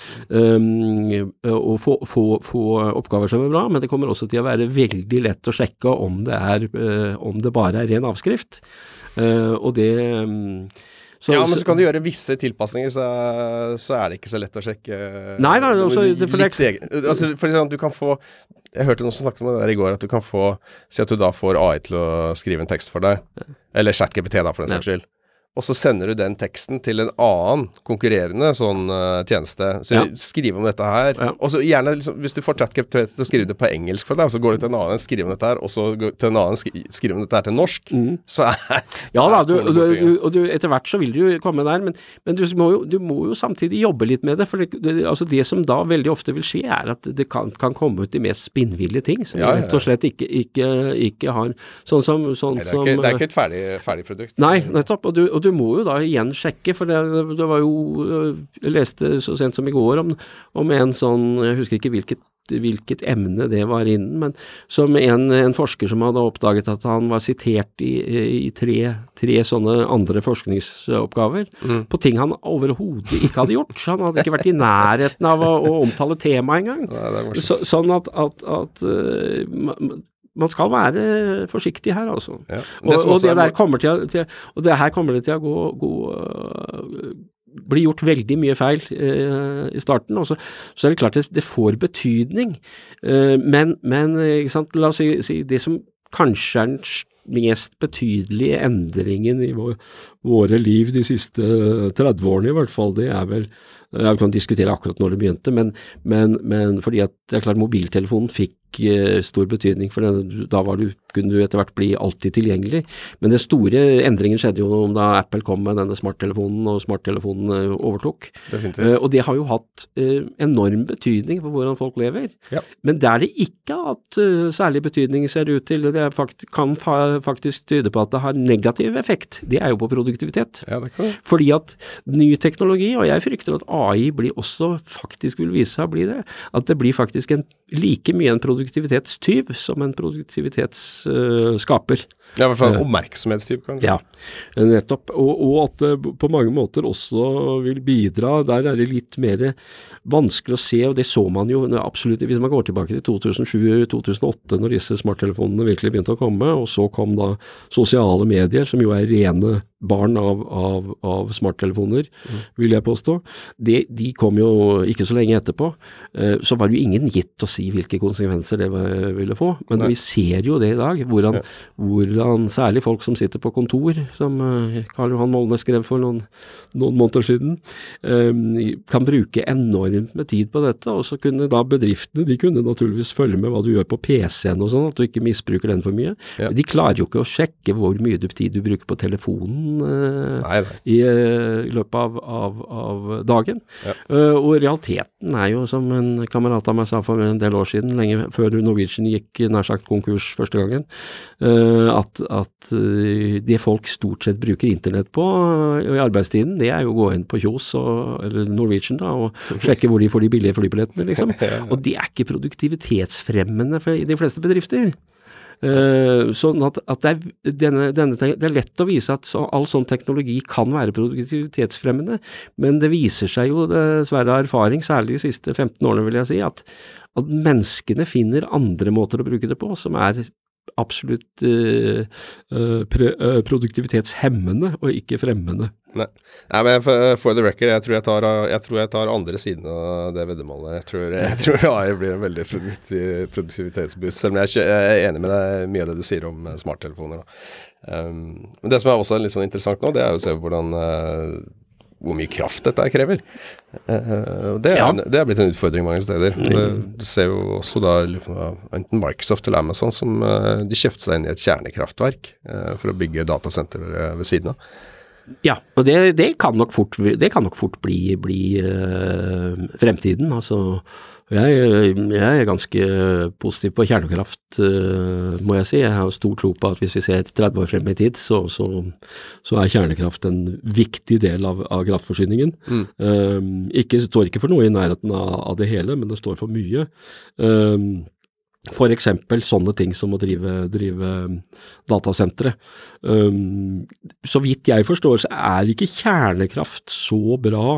um, og få, få, få oppgaver som er bra, men det kommer også til å være veldig lett å sjekke om det er, uh, om det bare er ren avskrift. Uh, og det... Um, så, ja, men så kan du gjøre visse tilpasninger, så, så er det ikke så lett å sjekke. Nei, nei, også, det, for, det, altså, for eksempel, du kan få, jeg hørte noen som snakket om det der i går, at du kan få, si at du da får A I til å skrive en tekst for deg, eller ChatGPT da, for den saks skyld. Og så sender du den teksten til en annen konkurrerende sånn uh, tjeneste. Så ja. Skriv om dette her. Ja. Og så gjerne, liksom, hvis du får ChatGPT til å skrive det på engelsk for deg, så går du til en annen, skriver om dette her, og så går du til en annen, skri, skriver om dette her til norsk. Mm. Så er ja da, du, du, du, og du, etter hvert så vil du jo komme der, men, men du, må jo, du må jo samtidig jobbe litt med det, for det, det, altså det som da veldig ofte vil skje, er at det kan, kan komme ut de mest spinnville ting, som ja, ja, ja. rett og slett ikke, ikke, ikke har sånn som... Sånn nei, det, er ikke, som, det er ikke et ferdig, ferdig produkt. Nei, nettopp, og du, og du må jo da igjen sjekke, for det, det var jo, jeg leste så sent som i går om, om en sånn, jeg husker ikke hvilket, hvilket emne det var innen, men som en, en forsker som hadde oppdaget at han var sitert i, i tre, tre sånne andre forskningsoppgaver, mm. på ting han overhodet ikke hadde gjort. Han hadde ikke vært i nærheten av å, å omtale tema engang. Nei, så, sånn at, at, at uh, man skal være forsiktig her, altså. Ja, og, det og, det der kommer til, til, og det her kommer det til å gå, gå, blir gjort veldig mye feil uh, i starten, og så, så er det klart at det får betydning, uh, men, men ikke sant, la oss si, si det som kanskje er den mest betydelige endringen i vår, våre liv de siste tretti årene i hvert fall, det er vel, jeg kan diskutere akkurat når det begynte, men, men, men fordi at det er klart mobiltelefonen fikk uh, stor betydning, for den, da var du, kunne du etter hvert bli alltid tilgjengelig, men den store endringen skjedde jo da Apple kom med denne smarttelefonen, og smarttelefonen uh, overtok. Uh, og det har jo hatt uh, enorm betydning for hvordan folk lever, ja. Men der det ikke har hatt uh, særlig betydning ser det ut til, det fakt kan fa faktisk tyde på at det har negativ effekt, det er jo på produktivitet. Ja, det kan. Fordi at ny teknologi, og jeg frykter at A I blir også faktisk vil vise seg å bli det, at det blir faktisk en, like mye en produktivitetstyv som en produktivitetsskaper. Uh, ja, i hvert fall en oppmerksomhetstyv, kanskje. Ja, nettopp. Og, og at det på mange måter også vil bidra, der er det litt mer vanskelig å se, og det så man jo absolutt, hvis man går tilbake til to tusen sju til to tusen åtte, når disse smarttelefonene virkelig begynte å komme, og så kom da sosiale medier, som jo er rene barn av, av, av smarttelefoner, mm. vil jeg påstå. De, de kom jo ikke så lenge etterpå, uh, så var det jo ingen gitt å si hvilke konsekvenser det ville få, men Nei. Vi ser jo det i dag, hvordan, ja. hvordan særlig folk som sitter på kontor, som uh, Karl Johan Molne skrev for noen, noen måneder siden, um, kan bruke enormt med tid på dette, og så kunne da bedriftene, de kunne naturligvis følge med hva du gjør på P C-en og sånn, at du ikke misbruker den for mye. Ja. De klarer jo ikke å sjekke hvor mye tid du bruker på telefonen, Uh, nei, nei. I, uh, i løpet av, av, av dagen. Ja. Uh, og realiteten er jo, som en kamerat av meg sa for en del år siden, lenge før Norwegian gikk nær sagt konkurs første gangen, uh, at, at uh, det folk stort sett bruker internett på uh, i arbeidstiden, det er jo å gå inn på Kjos og, eller Norwegian da, og sjekke hvor de får de billige flybillettene, liksom. Ja, ja. Og det er ikke produktivitetsfremmende for, i de fleste bedrifter. Uh, sånn at, at det, er denne, denne, det er lett å vise at så, all sånn teknologi kan være produktivitetsfremmende, men det viser seg jo dessverre av erfaring, særlig de siste femten årene vil jeg si, at, at menneskene finner andre måter å bruke det på, som er absolutt uh, uh, pre, uh, produktivitetshemmende og ikke fremmende. Nei, Nei men for, for the record, jeg tror jeg, tar, jeg tror jeg tar andre siden av det veddemålet. Jeg tror, jeg tror A I blir en veldig produktiv, produktivitetsboost, selv om jeg, jeg er enig med deg mye av det du sier om smarttelefoner. Um, men det som er også litt sånn interessant nå, det er jo å se hvordan uh, hvor mye kraft dette krever. Uh, det, er, ja. det er blitt en utfordring mange steder. Mm. Du ser jo også da enten Microsoft eller Amazon som uh, de kjøpte seg inn i et kjernekraftverk uh, for å bygge datasenter ved siden av. Ja, og det, det kan nok fort, det kan nok fort bli, bli uh, fremtiden. Altså, jeg, jeg er ganske positiv på kjernekraft, uh, må jeg si. Jeg har stor tro på at hvis vi ser tretti år frem i tid, så, så, så er kjernekraft en viktig del av, av kraftforsyningen. Mm. Um, ikke, står ikke for noe i nærheten av, av det hele, men det står for mye. Um, For eksempel sånne ting som å drive, drive datasentre. Um, så vidt jeg forstår, så er ikke kjernekraft så bra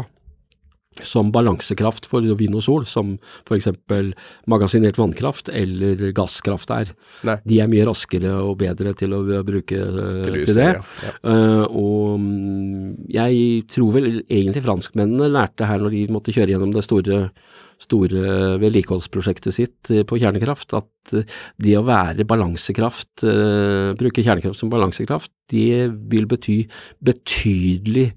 som balansekraft for vind og sol, som for eksempel magasinert vannkraft eller gasskraft er. Nei. De er mye raskere og bedre til å bruke til, til det. Ja. Ja. Uh, og jeg tror vel egentlig franskmennene lærte her når de måtte kjøre gjennom det store store vedlikeholdsprosjektet sitt på kjernekraft, at det å være balansekraft, uh, bruke kjernekraft som balansekraft, det vil bety betydelig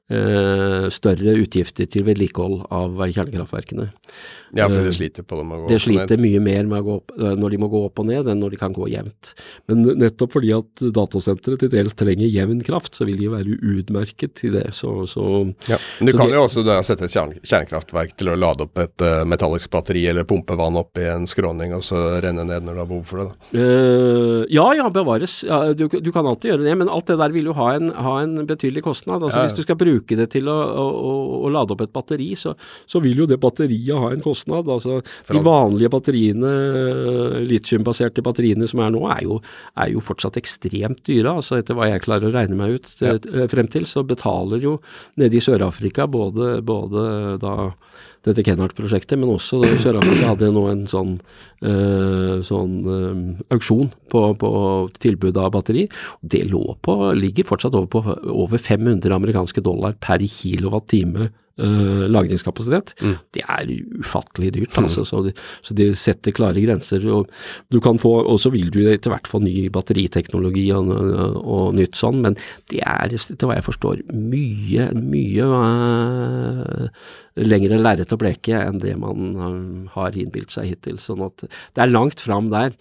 uh, større utgifter til vedlikehold av kjernekraftverkene. Ja, for det sliter på dem å gå opp og ned. Det sliter mye mer med å gå opp, når de må gå opp og ned enn når de kan gå jevnt. Men nettopp fordi at datasenteret til dels trenger jevn kraft, så vil de være utmerket til det. Så, så, ja, men du så kan det, jo også da sette et kjernekraftverk til å lade opp et uh, metallisk batteri eller pumpe vann opp i en skråning og så renne ned når du har behov for det da. Uh, ja, ja, bevares. Ja, du, du kan alltid gjøre det, men alt det der vil jo ha en, ha en betydelig kostnad. Altså ja, ja. Hvis du skal bruke det til å, å, å, å lade opp et batteri, så, så vil jo det batteriet ha en kostnad. Altså, de vanlige batteriene, litiumbaserte batteriene som er nå, er jo, er jo fortsatt ekstremt dyre. Altså, etter hva jeg klarer å regne meg ut ja. frem til, så betaler jo nede i Sør-Afrika både, både da dette Kennard-prosjektet, men også Sør-Afrika hadde nå en sånn, uh, sånn uh, auksjon på, på tilbud av batteri. Det lå på, ligger fortsatt over på over fem hundre amerikanske dollar dollar per kilowatt-time Uh, lagringskapasitet, mm. det er ufattelig dyrt, altså, så, de, så de setter klare grenser, og du kan få, og så vil du etter hvert få ny batteriteknologi og, og, og nytt sånn, men det er, til hva jeg forstår, mye, mye uh, lengre lerret å bleke enn det man um, har innbilt seg hittil, sånn at det er langt fram der.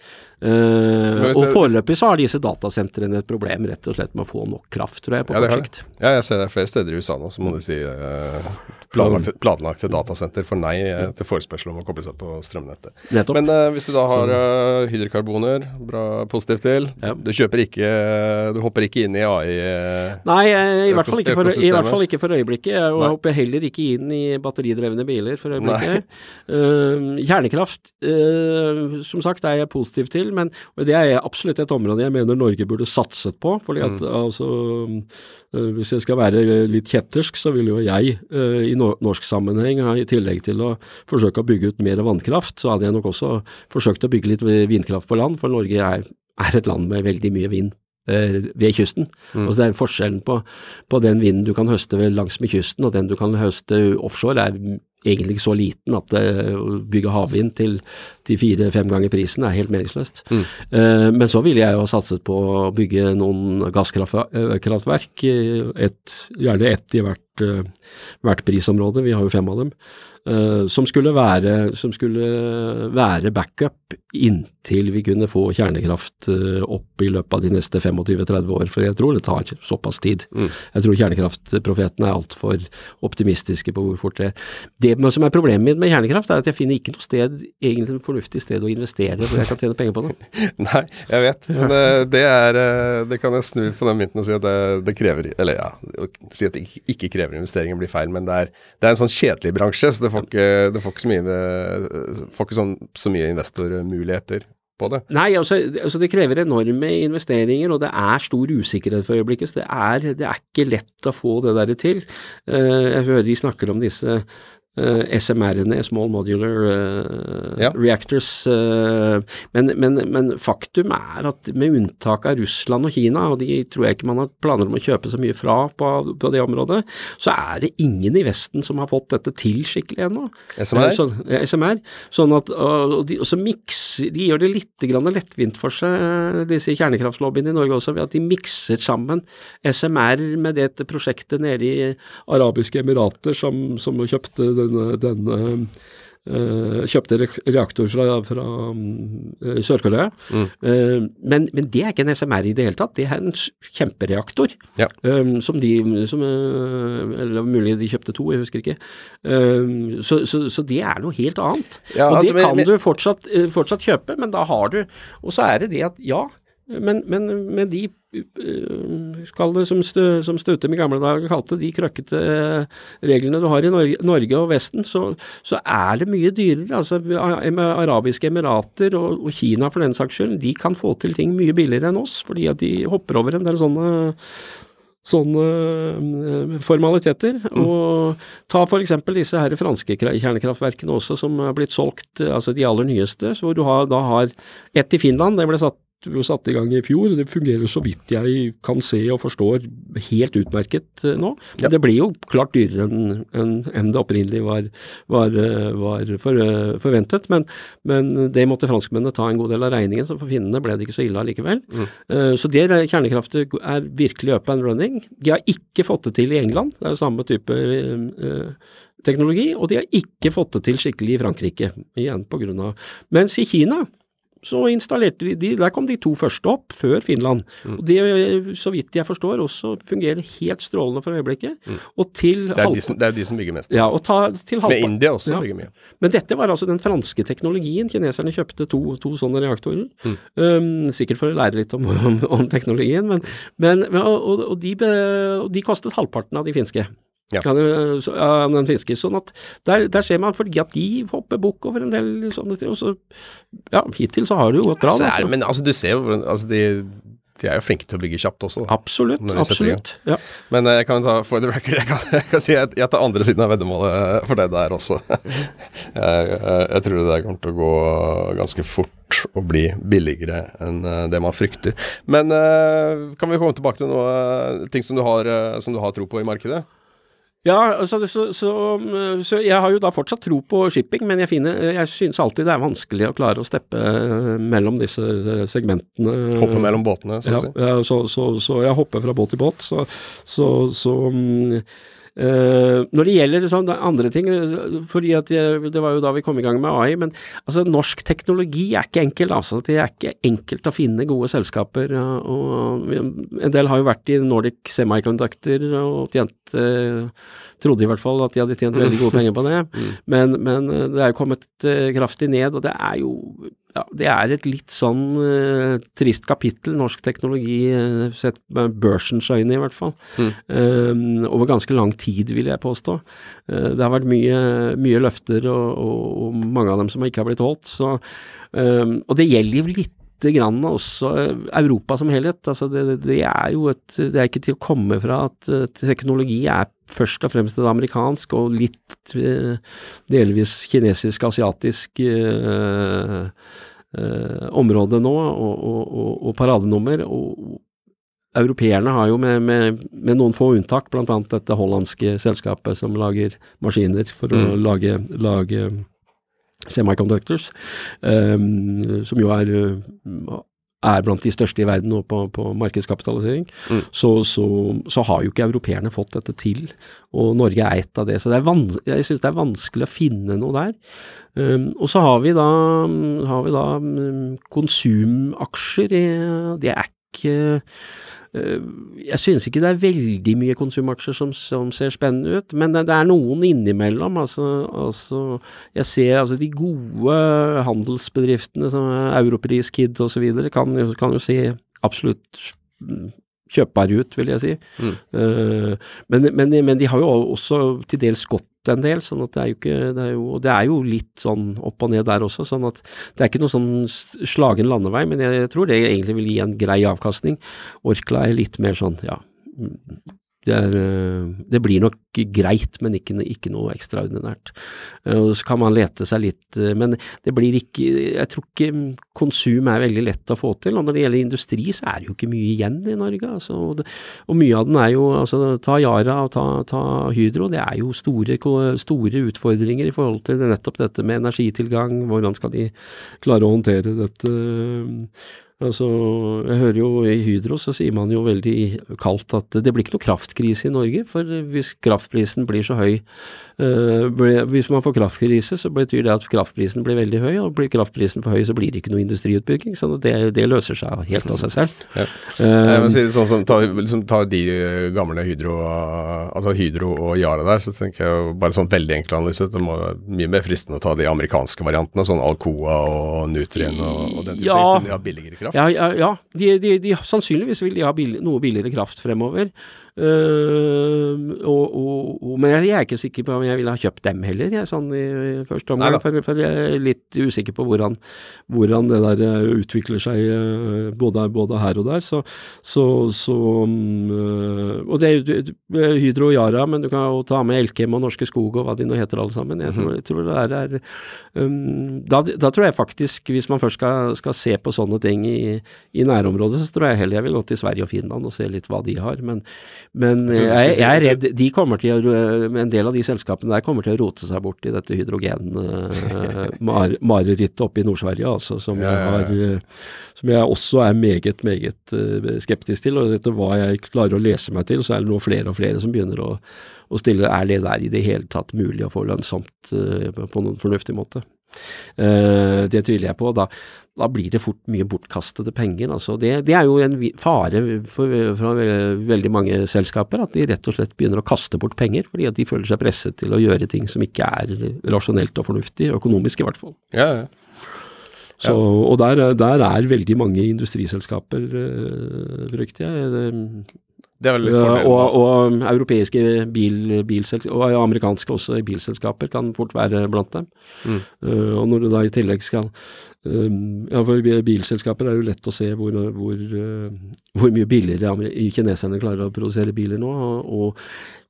Uh, og foreløpig så har disse datasentrene et problem rett og slett med å få nok kraft, tror jeg, på ja, kort sikt. Ja, jeg ser det flere steder i U S A nå, så må du si uh, planlagte, planlagte datasenter for nei uh, til forespørsel om å koble seg på strømnettet. Nettopp. Men uh, hvis du da har uh, hydrokarboner, bra positivt til, ja. du kjøper ikke, du hopper ikke inn i A I uh, Nei, i hvert, fall ikke for, i hvert fall ikke for øyeblikket, og jeg hopper heller ikke inn i batteridrevne biler for øyeblikket. Uh, kjernekraft, uh, som sagt, er jeg positiv til, men det er absolutt et område jeg mener Norge burde satset på, fordi at mm. altså, hvis jeg skal være litt kjettersk, så vil jo jeg uh, i norsk sammenheng, i tillegg til å forsøke å bygge ut mer vannkraft, så hadde jeg nok også forsøkt å bygge litt vindkraft på land, for Norge er, er et land med veldig mye vind uh, ved kysten. Mm. Altså det er forskjellen på, på den vinden du kan høste langs med kysten, og den du kan høste offshore er egentlig ikke så liten at uh, å bygge havvind til, til fire-fem ganger prisen er helt meningsløst. Mm. Uh, men så ville jeg jo satset på å bygge noen gasskraftverk, et, gjerne ett i hvert, uh, hvert prisområde, vi har jo fem av dem, uh, som skulle være, som skulle være backup inntil vi kunne få kjernekraft uh, opp i løpet av de neste tjuefem til tretti år, for jeg tror det tar såpass tid. Mm. Jeg tror kjernekraftprofetene er alt for optimistiske på hvor fort det er. Det som er problemet med kjernekraft er at jeg finner ikke noe sted, egentlig en fornuftig sted å investere hvor jeg kan tjene penger på det. Nei, jeg vet, men uh, det er, uh, det kan jeg snu på den mynten og si at det, det krever, eller ja, å si at det ikke, ikke krever investeringer blir feil, men det er, det er en sånn kjedelig bransje, så det får ikke, det får ikke så mye, får ikke sånn, så mye investormuligheter på det. Nei, altså, altså det krever enorme investeringer, og det er stor usikkerhet for øyeblikket, så det er, det er ikke lett å få det der til. Uh, jeg hører de snakker om disse Uh, S M R-ene, Small Modular uh, ja. Reactors, uh, men, men, men faktum er at med unntak av Russland og Kina, og de tror jeg ikke man har planer om å kjøpe så mye fra på, på det området, så er det ingen i Vesten som har fått dette til skikkelig ennå. S M R? Uh, så, ja, S M R, sånn at og de, og så mix, de gjør det litt grann lettvint for seg, disse kjernekraftlobbyene i Norge også, ved at de mixer sammen S M R med dette prosjektet nede i Arabiske Emirater som, som kjøpte denne, denne uh, kjøpte reaktor fra, fra uh, Sør-Korea. Mm. Uh, men, men det er ikke en S M R i det hele tatt, det er en kjempereaktor. Ja. Um, som de, som, uh, eller mulig de kjøpte to, jeg husker ikke. Um, så, så, så det er noe helt annet. Ja, og altså, det kan men, du fortsatt, uh, fortsatt kjøpe, men da har du, og så er det det at ja, men, men med de skal det som, stø, som Støtem i gamle dager kalte de krøkkete reglene du har i Norge, Norge og Vesten, så, så er det mye dyrere. Altså Arabiske Emirater og, og Kina for den saks skyld, de kan få til ting mye billigere enn oss, fordi at de hopper over en del sånne sånne formaliteter, mm. og ta for eksempel disse her franske kjernekraftverkene også, som har blitt solgt, altså de aller nyeste, hvor du har, da har ett i Finland, det ble satt ble satt i gang i fjor, det fungerer så vidt jeg kan se og forstår helt utmerket nå. Ja. Det blir jo klart dyrere enn, enn, enn det opprinnelig var, var, var for, forventet, men, men det måtte franskmennene ta en god del av regningen, så for finnene ble det ikke så ille allikevel. Mm. Uh, så det kjernekraftet er virkelig up and running. De har ikke fått det til i England, det er samme type uh, teknologi, og de har ikke fått det til skikkelig i Frankrike, igjen på grunn av. Mens i Kina, så installerte de, de, der kom de to første opp før Finland, mm. og det, så vidt jeg forstår, også fungerer helt strålende for øyeblikket, mm. og til det er, de som, det er de som bygger mest. Ja, og ta, til Med India også ja. bygger mye. Men dette var altså den franske teknologien, kineserne kjøpte to, to sånne reaktorer, mm. um, sikkert for å lære litt om, om, om teknologien, men, men og, og, de be, og de kostet halvparten av de finske. Ja. Ja, den finske, sånn at der, der ser man fordi at de hopper bukk over en del sånne ting, og så, ja, hittil så har det jo gått bra. Altså, er, men altså, du ser jo, altså, de, de er jo flinke til å bygge kjapt også. Da, absolutt, absolutt. Ja. Men jeg kan ta, for the record, jeg kan, jeg kan si at jeg tar andre siden av veddemålet for det der også. jeg, jeg tror det der kommer til å gå ganske fort og bli billigere enn det man frykter. Men kan vi komme tilbake til noe ting som du har, som du har tro på i markedet? Ja, altså, så, så, så jeg har jo da fortsatt tro på shipping, men jeg, finner, jeg synes alltid det er vanskelig å klare å steppe mellom disse segmentene. Hoppe mellom båtene, så å si. Ja, så, så, så jeg hopper fra båt til båt, så, så, så Uh, når det gjelder sånn, andre ting, fordi at jeg, det var jo da vi kom i gang med A I, men altså, norsk teknologi er ikke enkel, altså, det er ikke enkelt å finne gode selskaper, og, og en del har jo vært i Nordic Semiconductor og tjent, uh, trodde i hvert fall at de hadde tjent veldig gode penger på det, mm. men, men det er jo kommet uh, kraftig ned, og det er jo ja, det er et litt sånn uh, trist kapittel, norsk teknologi, uh, sett med børsens øyne i hvert fall, mm. uh, over ganske lang tid vil jeg påstå. Uh, det har vært mye, mye løfter og, og, og mange av dem som ikke har blitt holdt, så, uh, og det gjelder jo litt grann også Europa som helhet, altså det, det er jo et, det er ikke til å komme fra at uh, teknologi er først og fremst det amerikansk og litt uh, delvis kinesisk, asiatisk uh, uh, område nå, og, og, og, og paradenummer, og europeerne har jo med, med, med noen få unntak, blant annet dette hollandske selskapet som lager maskiner for mm. å lage, lage semiconductors, um, som jo er, er blant de største i verden nå på, på markedskapitalisering, mm. så, så, så har jo ikke europeerne fått dette til, og Norge er et av det, så det er vans- jeg synes det er vanskelig å finne noe der. Um, og så har vi da, har vi da um, konsumaksjer, i, det er ikke jeg synes ikke det er veldig mye konsumaksjer som, som ser spennende ut, men det, det er noen innimellom, altså, altså jeg ser altså de gode handelsbedriftene som Europris, Kid og så videre, kan, kan jo se absolutt kjøpbare ut, vil jeg si. Mm. Uh, men, men, men de har jo også til dels gått en del, sånn at det er jo ikke, det er jo, det er jo litt sånn opp og ned der også, sånn at det er ikke noe sånn slagen landevei, men jeg, jeg tror det egentlig vil gi en grei avkastning. Orkla er litt mer sånn, ja, det, er, det blir nok greit, men ikke, ikke noe ekstraordinært. Og så kan man lete seg litt, men det blir ikke, jeg tror ikke konsum er veldig lett å få til, og når det gjelder industri, så er det jo ikke mye igjen i Norge, altså, og, det, og mye av den er jo, altså, ta Yara og ta, ta Hydro, det er jo store, store utfordringer i forhold til nettopp dette med energitilgang, hvordan skal de klare å håndtere dette. Altså, jeg hører jo i Hydro så sier man jo veldig kaldt at det blir ikke noe kraftkrise i Norge, for hvis kraftprisen blir så høy, uh, ble, hvis man får kraftkrise så betyr det at kraftprisen blir veldig høy, og blir kraftprisen for høy så blir det ikke noe industriutbygging, så det, det løser seg helt av seg selv. Ja. Um, jeg må si det sånn som ta, liksom, ta de gamle Hydro, altså Hydro og Yara der, så tenker jeg bare sånn veldig enkelt analyse, det må være mye mer fristende å ta de amerikanske variantene, sånn Alcoa og Nutrien og, og den type ja. ting, siden de har billigere kraft. Ja, ja, ja. De, de, de, sannsynligvis vil de ha billig, noe billigere kraft fremover, uh, og, og, og, men jeg, jeg er ikke sikker på om jeg ville ha kjøpt dem heller, jeg, sånn i, i første omgang, for, for jeg er litt usikker på hvordan, hvordan det der uh, utvikler seg uh, både, både her og der, så, så, så um, og det er Hydro og Yara, men du kan jo ta med Elkem og Norske Skog og hva de nå heter alle sammen, jeg tror, jeg tror det der er um, da, da tror jeg faktisk, hvis man først skal, skal se på sånne ting i I, i nærområdet, så tror jeg heller jeg vil gå til Sverige og Finland og se litt hva de har, men, men jeg, jeg, jeg er redd, de kommer til å, en del av de selskapene der kommer til å rote seg bort i dette hydrogen uh, mar, marerittet oppe i Nord-Sverige, altså, som, ja, ja, ja. Jeg har, som jeg også er meget, meget uh, skeptisk til, og etter hva jeg klarer å lese meg til, så er det nå flere og flere som begynner å, å stille, er det der i det hele tatt mulig å få lønnsomt uh, på noen fornuftig måte? Uh, det tviler jeg på, da, da blir det fort mye bortkastede penger, altså det, det er jo en fare for, for veldig mange selskaper, at de rett og slett begynner å kaste bort penger, fordi at de føler seg presset til å gjøre ting som ikke er rasjonelt og fornuftig, økonomisk i hvert fall. Ja, ja. Så, og der, der er veldig mange industriselskaper, uh, frykter jeg, det, Det er vel litt fordel. Og, og europeiske bil, bilselskaper, og amerikanske også bilselskaper kan fort være blant dem. Mm. Uh, og når du da i tillegg skal, um, ja, for bilselskaper er jo lett å se hvor, hvor, uh, hvor mye billigere kineserne klarer å produsere biler nå, og, og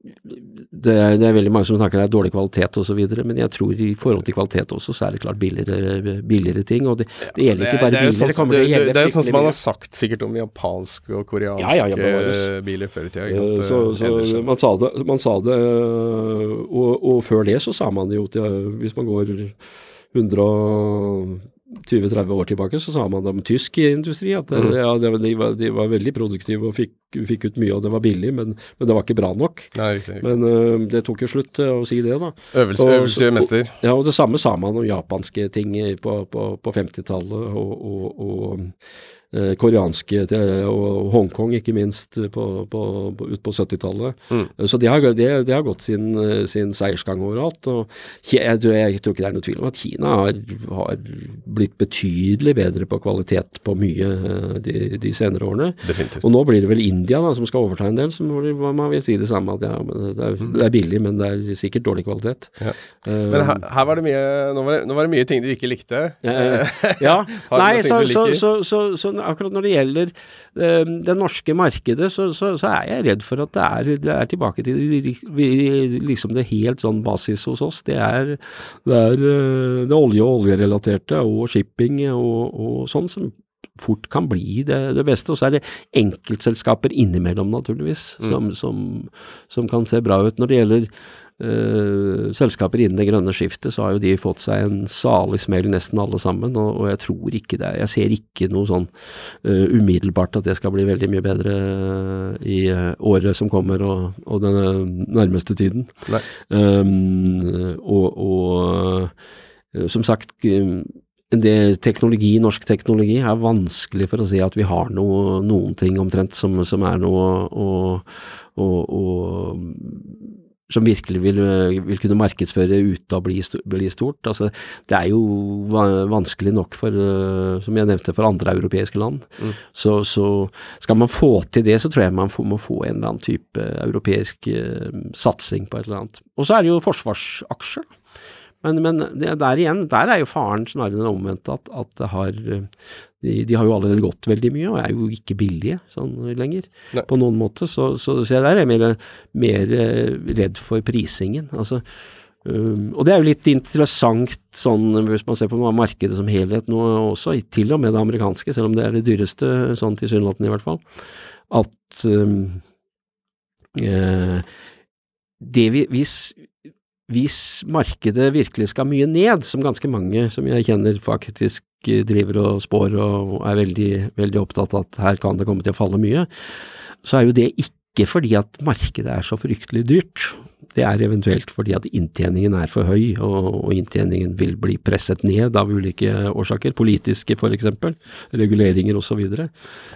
det er, det er veldig mange som snakker om dårlig kvalitet og så videre, men jeg tror i forhold til kvalitet også, så er det klart billigere, billigere ting, og det, det gjelder ikke bare det, det biler, sånn, det kommer det, til å gjelde det er jo sånn som man mye. har sagt sikkert om japanske og koreanske Ja, ja, ja, biler før i tida. Uh, så så man, sa det, man sa det, og, og før det så sa man jo til, hvis man går hundre tjue til tretti år tilbake, så sa man det om tysk industri, at det, mm. ja, det, de, var, de var veldig produktive og fikk, fikk ut mye, og det var billig, men, men det var ikke bra nok. Nei, riktig, riktig. Men uh, det tok jo slutt uh, å si det da. Øvelse, og, øvelse mester. Og, ja, og det samme sa man om japanske ting på, på, på femtitallet, og, og, og eh, koreanske og Hongkong ikke minst på, på, på, ut på syttitallet. Mm. Så det har, det, det har gått sin, sin seiersgang overalt, og jeg, jeg, jeg tror ikke det er noe tvil om at Kina har, har blitt betydelig bedre på kvalitet på mye de, de senere årene. Definitivt. Og nå blir det vel India da, som skal overta en del, som man vil si det samme, at ja, det, er, mm. det er billig, men det er sikkert dårlig kvalitet. Ja. Um, men her, her var det mye, nå var det, nå var det mye ting du ikke likte. Ja, ja. Nei, så, så, så, så, så akkurat når det gjelder uh, det norske markedet, så, så, så er jeg redd for at det er, det er tilbake til liksom det helt sånn basis hos oss. Det er, det er uh, det olje- og oljerelaterte og shipping og, og sånn som fort kan bli det, det beste, og så er det enkeltselskaper innimellom naturligvis, mm. som, som, som kan se bra ut. Når det gjelder Uh, selskaper innen det grønne skiftet, så har jo de fått seg en salig smell nesten alle sammen, og, og jeg tror ikke det, jeg ser ikke noe sånn uh, umiddelbart at det skal bli veldig mye bedre uh, i uh, året som kommer og, og den nærmeste tiden. Um, og, og uh, som sagt uh, det teknologi, norsk teknologi er vanskelig for å si at vi har noe, noen ting omtrent som, som er noe og, og, og som virkelig vil, vil kunne markedsføre uten å bli, bli stort. Altså, det er jo vanskelig nok for, som jeg nevnte, for andre europeiske land. Mm. Så, så skal man få til det, så tror jeg man får, må få en eller annen type europeisk uh, satsing på et eller annet. Og så er det jo forsvarsaksjer. Men, men det, der igjen, der er jo faren snarere den omvendte, at, at det har, de, de har jo allerede gått veldig mye, og er jo ikke billige sånn lenger, Nei. På noen måte. Så, så, så der er jeg mer, mer redd for prisingen. Altså, um, og det er jo litt interessant, sånn, hvis man ser på markedet som helhet nå også, til og med det amerikanske, selv om det er det dyreste, sånn tilsynelatende i hvert fall, at um, uh, det vi, hvis Hvis markedet virkelig skal mye ned, som ganske mange som jeg kjenner faktisk driver og spår og er veldig, veldig opptatt av at her kan det komme til å falle mye, så er jo det ikke fordi at markedet er så fryktelig dyrt. Det er eventuelt fordi at inntjeningen er for høy, og, og inntjeningen vil bli presset ned av ulike årsaker, politiske for eksempel, reguleringer og så videre.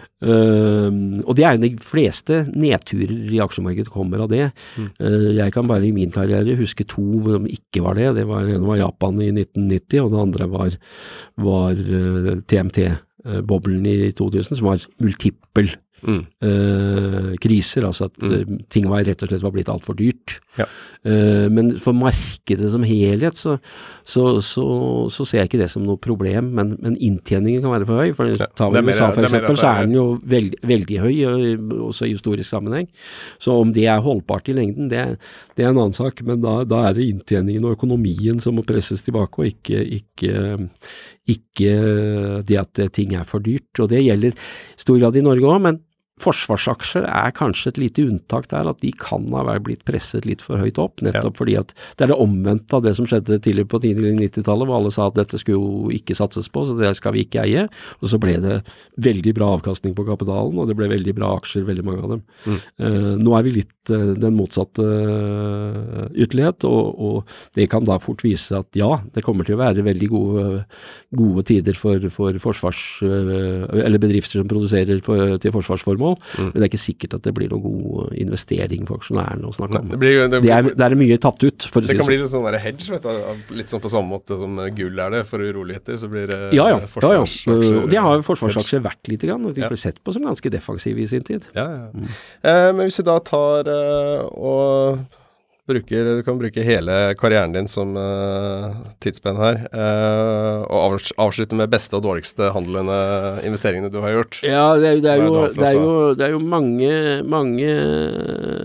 Uh, og det er jo de fleste nedturer i aksjemarkedet kommer av det. Mm. Uh, jeg kan bare i min karriere huske to hvor de ikke var det. Det var, ene var Japan i nitten nitti, og det andre var, var uh, T M T-boblen i to tusen, som var multiple mm. uh, kriser, altså at mm. uh, ting var rett og slett var blitt alt for dyrt. Ja. Uh, men for markedet som helhet så, så, så, så ser jeg ikke det som noe problem, men, men inntjeningen kan være for høy, for ja. Tar vi U S A for eksempel, så er den jo veld, veldig høy, også i historisk sammenheng. Så om det er holdbart i lengden, det, det er en annen sak, men da, da er det inntjeningen og økonomien som må presses tilbake, og ikke, ikke, ikke det at ting er for dyrt. Og det gjelder i stor grad i Norge også, men forsvarsaksjer er kanskje et lite unntak der, at de kan ha blitt presset litt for høyt opp, nettopp ja. Fordi at det er det omvendte av det som skjedde tidligere på nittitallet, hvor alle sa at dette skulle jo ikke satses på, så det skal vi ikke eie, og så ble det veldig bra avkastning på kapitalen, og det ble veldig bra aksjer, veldig mange av dem. Mm. Uh, nå er vi litt uh, den motsatte uh, ytterlighet, og, og det kan da fort vise at ja, det kommer til å være veldig gode, gode tider for, for forsvars, uh, eller bedrifter som produserer for, til forsvarsformål. Mm. Men det er ikke sikkert at det blir noen god investering for aksjonærene å snakke om. Det, blir, det, det, er, det er mye tatt ut, for å si det. Det kan si. bli litt sånn der hedge, vet du, litt sånn på samme måte som gull er det for uroligheter, så blir det ja, ja. forsvarsaksjer. Ja, ja. De har jo forsvarsaksjer vært litt grann, og de ja. Ble sett på som ganske defensive i sin tid. Ja, ja. Mm. Eh, men hvis vi da tar uh, og bruker, du kan bruke hele karrieren din som uh, tidsspenn her, uh, og avslutte med beste og dårligste handlende investeringene du har gjort. Ja, det er, det er, jo, det er, jo, det er jo mange, mange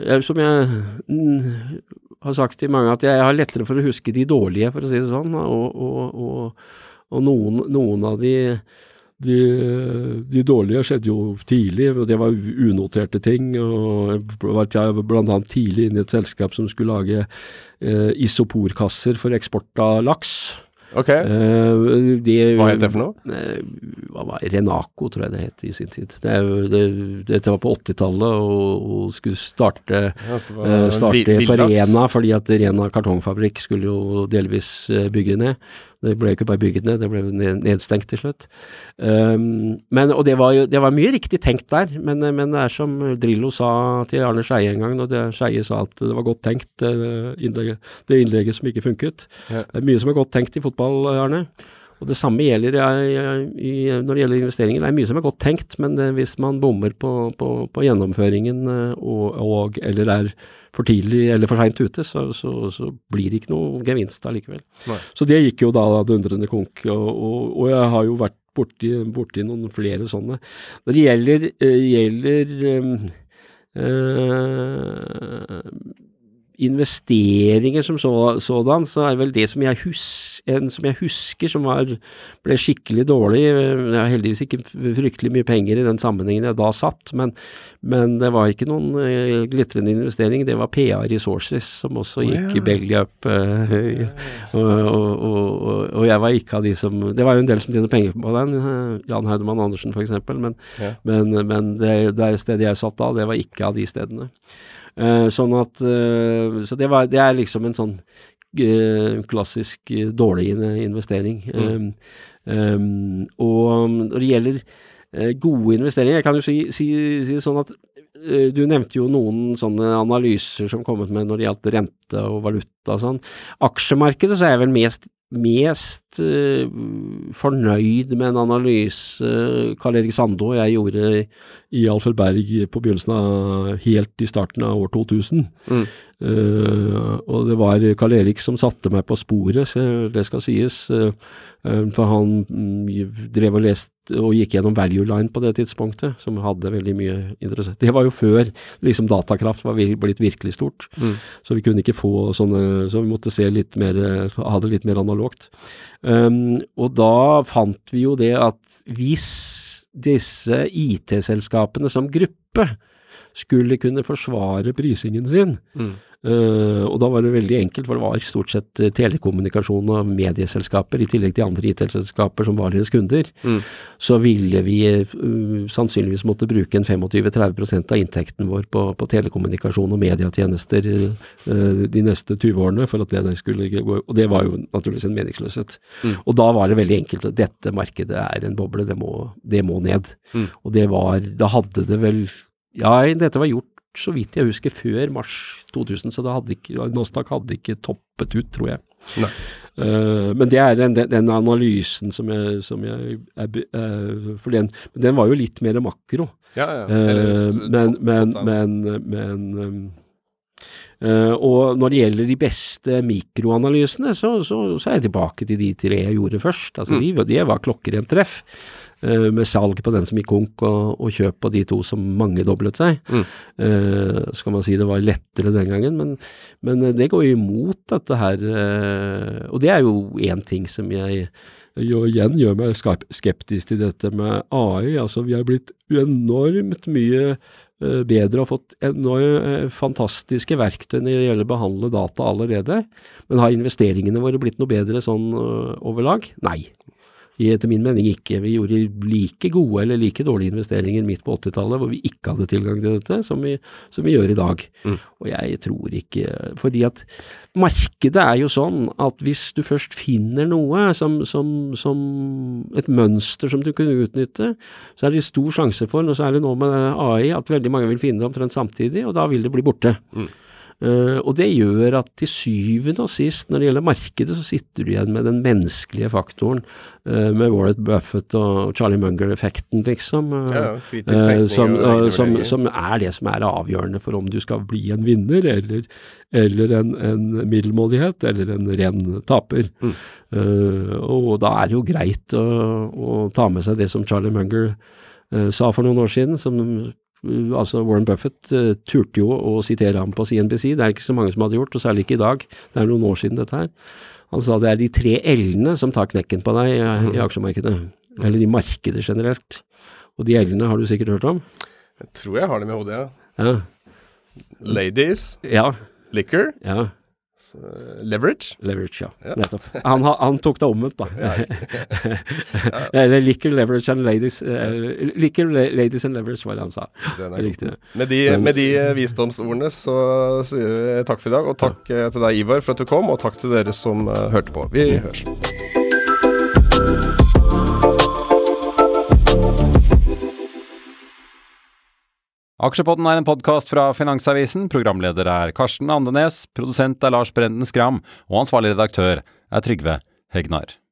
som jeg mm, har sagt til mange, at jeg har lettere for å huske de dårlige, for å si det sånn, og, og, og, og noen, noen av de, de, de dårlige skjedde jo tidlig, og det var unoterte ting, og jeg var blant annet tidlig inne i et selskap som skulle lage eh, isoporkasser for eksport av laks. Ok, uh, de, hva het det for noe? Uh, hva var Renaco, tror jeg det het i sin tid. Det, det, dette var på åttitallet, og, og skulle starte, ja, uh, starte på Rena, fordi at Rena kartongfabrikk skulle jo delvis uh, bygge ned. Det ble ikke bare bygget ned, det ble ned, nedstengt til slutt. Um, men, og det var jo det var mye riktig tenkt der, men, men det er som Drillo sa til Arne Skeie en gang, når det, Skeie sa at det var godt tenkt, uh, innlegget, det innlegget som ikke funket. Ja. Det er mye som er godt tenkt i fotball, Arne. Og det samme gjelder i, i, når det gjelder investeringer. Det er mye som er godt tenkt, men uh, hvis man bommer på, på, på gjennomføringen uh, og, og, eller er for tidlig eller for sent ute, så, så, så blir det ikke noe gevinst allikevel. Nei. Så det gikk jo da dundrende konk, og, og, og jeg har jo vært borti, borti noen flere sånne. Når det gjelder, uh, gjelder um, uh, investeringer som så, sådan, så er vel det som jeg, hus, en som jeg husker som var, ble skikkelig dårlig. Jeg har heldigvis ikke fryktelig mye penger i den sammenhengen jeg da satt, men, men det var ikke noen uh, glitrende investering. Det var P A Resources som også gikk oh, ja. belly up, uh, og, og, og, og jeg var ikke av de som, det var jo en del som tjente penger på den, uh, Jan Haudemann Andersen for eksempel, men, ja. men, men det, det stedet jeg satt da, det var ikke av de stedene. Uh, sånn at, uh, så det, var, det er liksom en sånn uh, klassisk uh, dårlig investering. Mm. Um, um, og når det gjelder uh, gode investeringer, jeg kan jo si, si, si sånn at uh, du nevnte jo noen sånne analyser som kommet med når det gjaldt rente og valuta og sånn. Aksjemarkedet så er jeg vel mest mest uh, fornøyd med en analyse uh, Karl-Erik Sando og jeg gjorde i Alfred Berg på begynnelsen av, helt i starten av år to tusen. Mm. Uh, og det var Karl-Erik som satte meg på sporet, så det skal sies, uh, uh, for han um, drev og leste og gikk gjennom Value Line på det tidspunktet, som hadde veldig mye interessant. Det var jo før liksom datakraft var vir- blitt virkelig stort, mm. så vi kunne ikke få sånne, så vi måtte se litt mer, ha det litt mer analogt. Um, og da fant vi jo det at hvis disse I T-selskapene som gruppe skulle kunne forsvare prisingen sin, mm. Uh, og da var det veldig enkelt, for det var stort sett uh, telekommunikasjon og medieselskaper i tillegg til andre I T-selskaper som var deres kunder, mm. så ville vi uh, sannsynligvis måtte bruke en tjuefem til tretti prosent av inntekten vår på, på telekommunikasjon og medietjenester uh, de neste tjue årene, for at det skulle gå, og det var jo naturligvis en meningsløshet. Mm. Og da var det veldig enkelt, at dette markedet er en boble, det må, det må ned. Mm. Og det var, da hadde det vel, ja, dette var gjort så vidt jeg husker før mars to tusen, så da hadde ikke, Nasdaq hadde ikke toppet ut, tror jeg. Uh, men det er den, den analysen som jeg, som jeg er, uh, for den, den var jo litt mer makro. Ja, ja. Uh, men, men, men, men um, uh, og når det gjelder de beste mikroanalysene, så, så, så er jeg tilbake til de tre jeg gjorde først. Altså, mm. de, de var klokkerent treff. Uh, med salg på den som gikk konk, og, og kjøp på de to som mange doblet seg. Mm. Uh, skal man si det var lettere den gangen, men, men det går jo imot dette her, uh, og det er jo en ting som jeg jo igjen gjør meg skeptisk til dette med A I. Altså vi har blitt enormt mye uh, bedre og fått enormt uh, fantastiske verktøy når det gjelder å behandle data allerede, men har investeringene våre blitt noe bedre sånn uh, overlag? Nei. I, etter min mening ikke. Vi gjorde like gode eller like dårlige investeringer midt på åttitallet, hvor vi ikke hadde tilgang til dette, som vi, som vi gjør i dag. Mm. Og jeg tror ikke, fordi at markedet er jo sånn at hvis du først finner noe som, som, som et mønster som du kunne utnytte, så er det stor sjanse for, og så er det nå med A I, at veldig mange vil finne det omtrent samtidig, og da vil det bli borte. Mm. Uh, og det gjør at til syvende og sist, når det gjelder markedet, så sitter du igjen med den menneskelige faktoren, uh, med Warren Buffett og Charlie Munger-effekten, liksom, uh, ja, uh, som, uh, som, som er det som er avgjørende for om du skal bli en vinner, eller, eller en, en middelmådighet, eller en ren taper. Mm. Uh, og da er det jo greit å, å ta med seg det som Charlie Munger uh, sa for noen år siden, som altså Warren Buffett uh, turte jo å sitere ham på C N B C, det er ikke så mange som hadde gjort, og særlig ikke i dag, det er noen år siden dette her. Han sa det er de tre L-ene som tar knekken på deg i, i aksjemarkedet, eller i markedet generelt. Og de L-ene har du sikkert hørt om? Jeg tror jeg har det med hodet, ja. Ja. Ladies, Ja, liquor, ja. så, leverage. Leverage, ja, Ja. nettopp. Han, ha- han tok det omvendt da. Eller liquor, leverage and ladies, eh, liquor, la- ladies and leverage, var det han sa. Den Det er er god. riktig det. Med de, med de eh, visdomsordene så sier vi takk for i dag, og takk eh, til deg, Ivar, for at du kom, og takk til dere som eh, hørte på. Vi høres. Aksjepodden er en podcast fra Finansavisen. Programleder er Karsten Andenes, produsent er Lars Brenden Skram, og ansvarlig redaktør er Trygve Hegnar.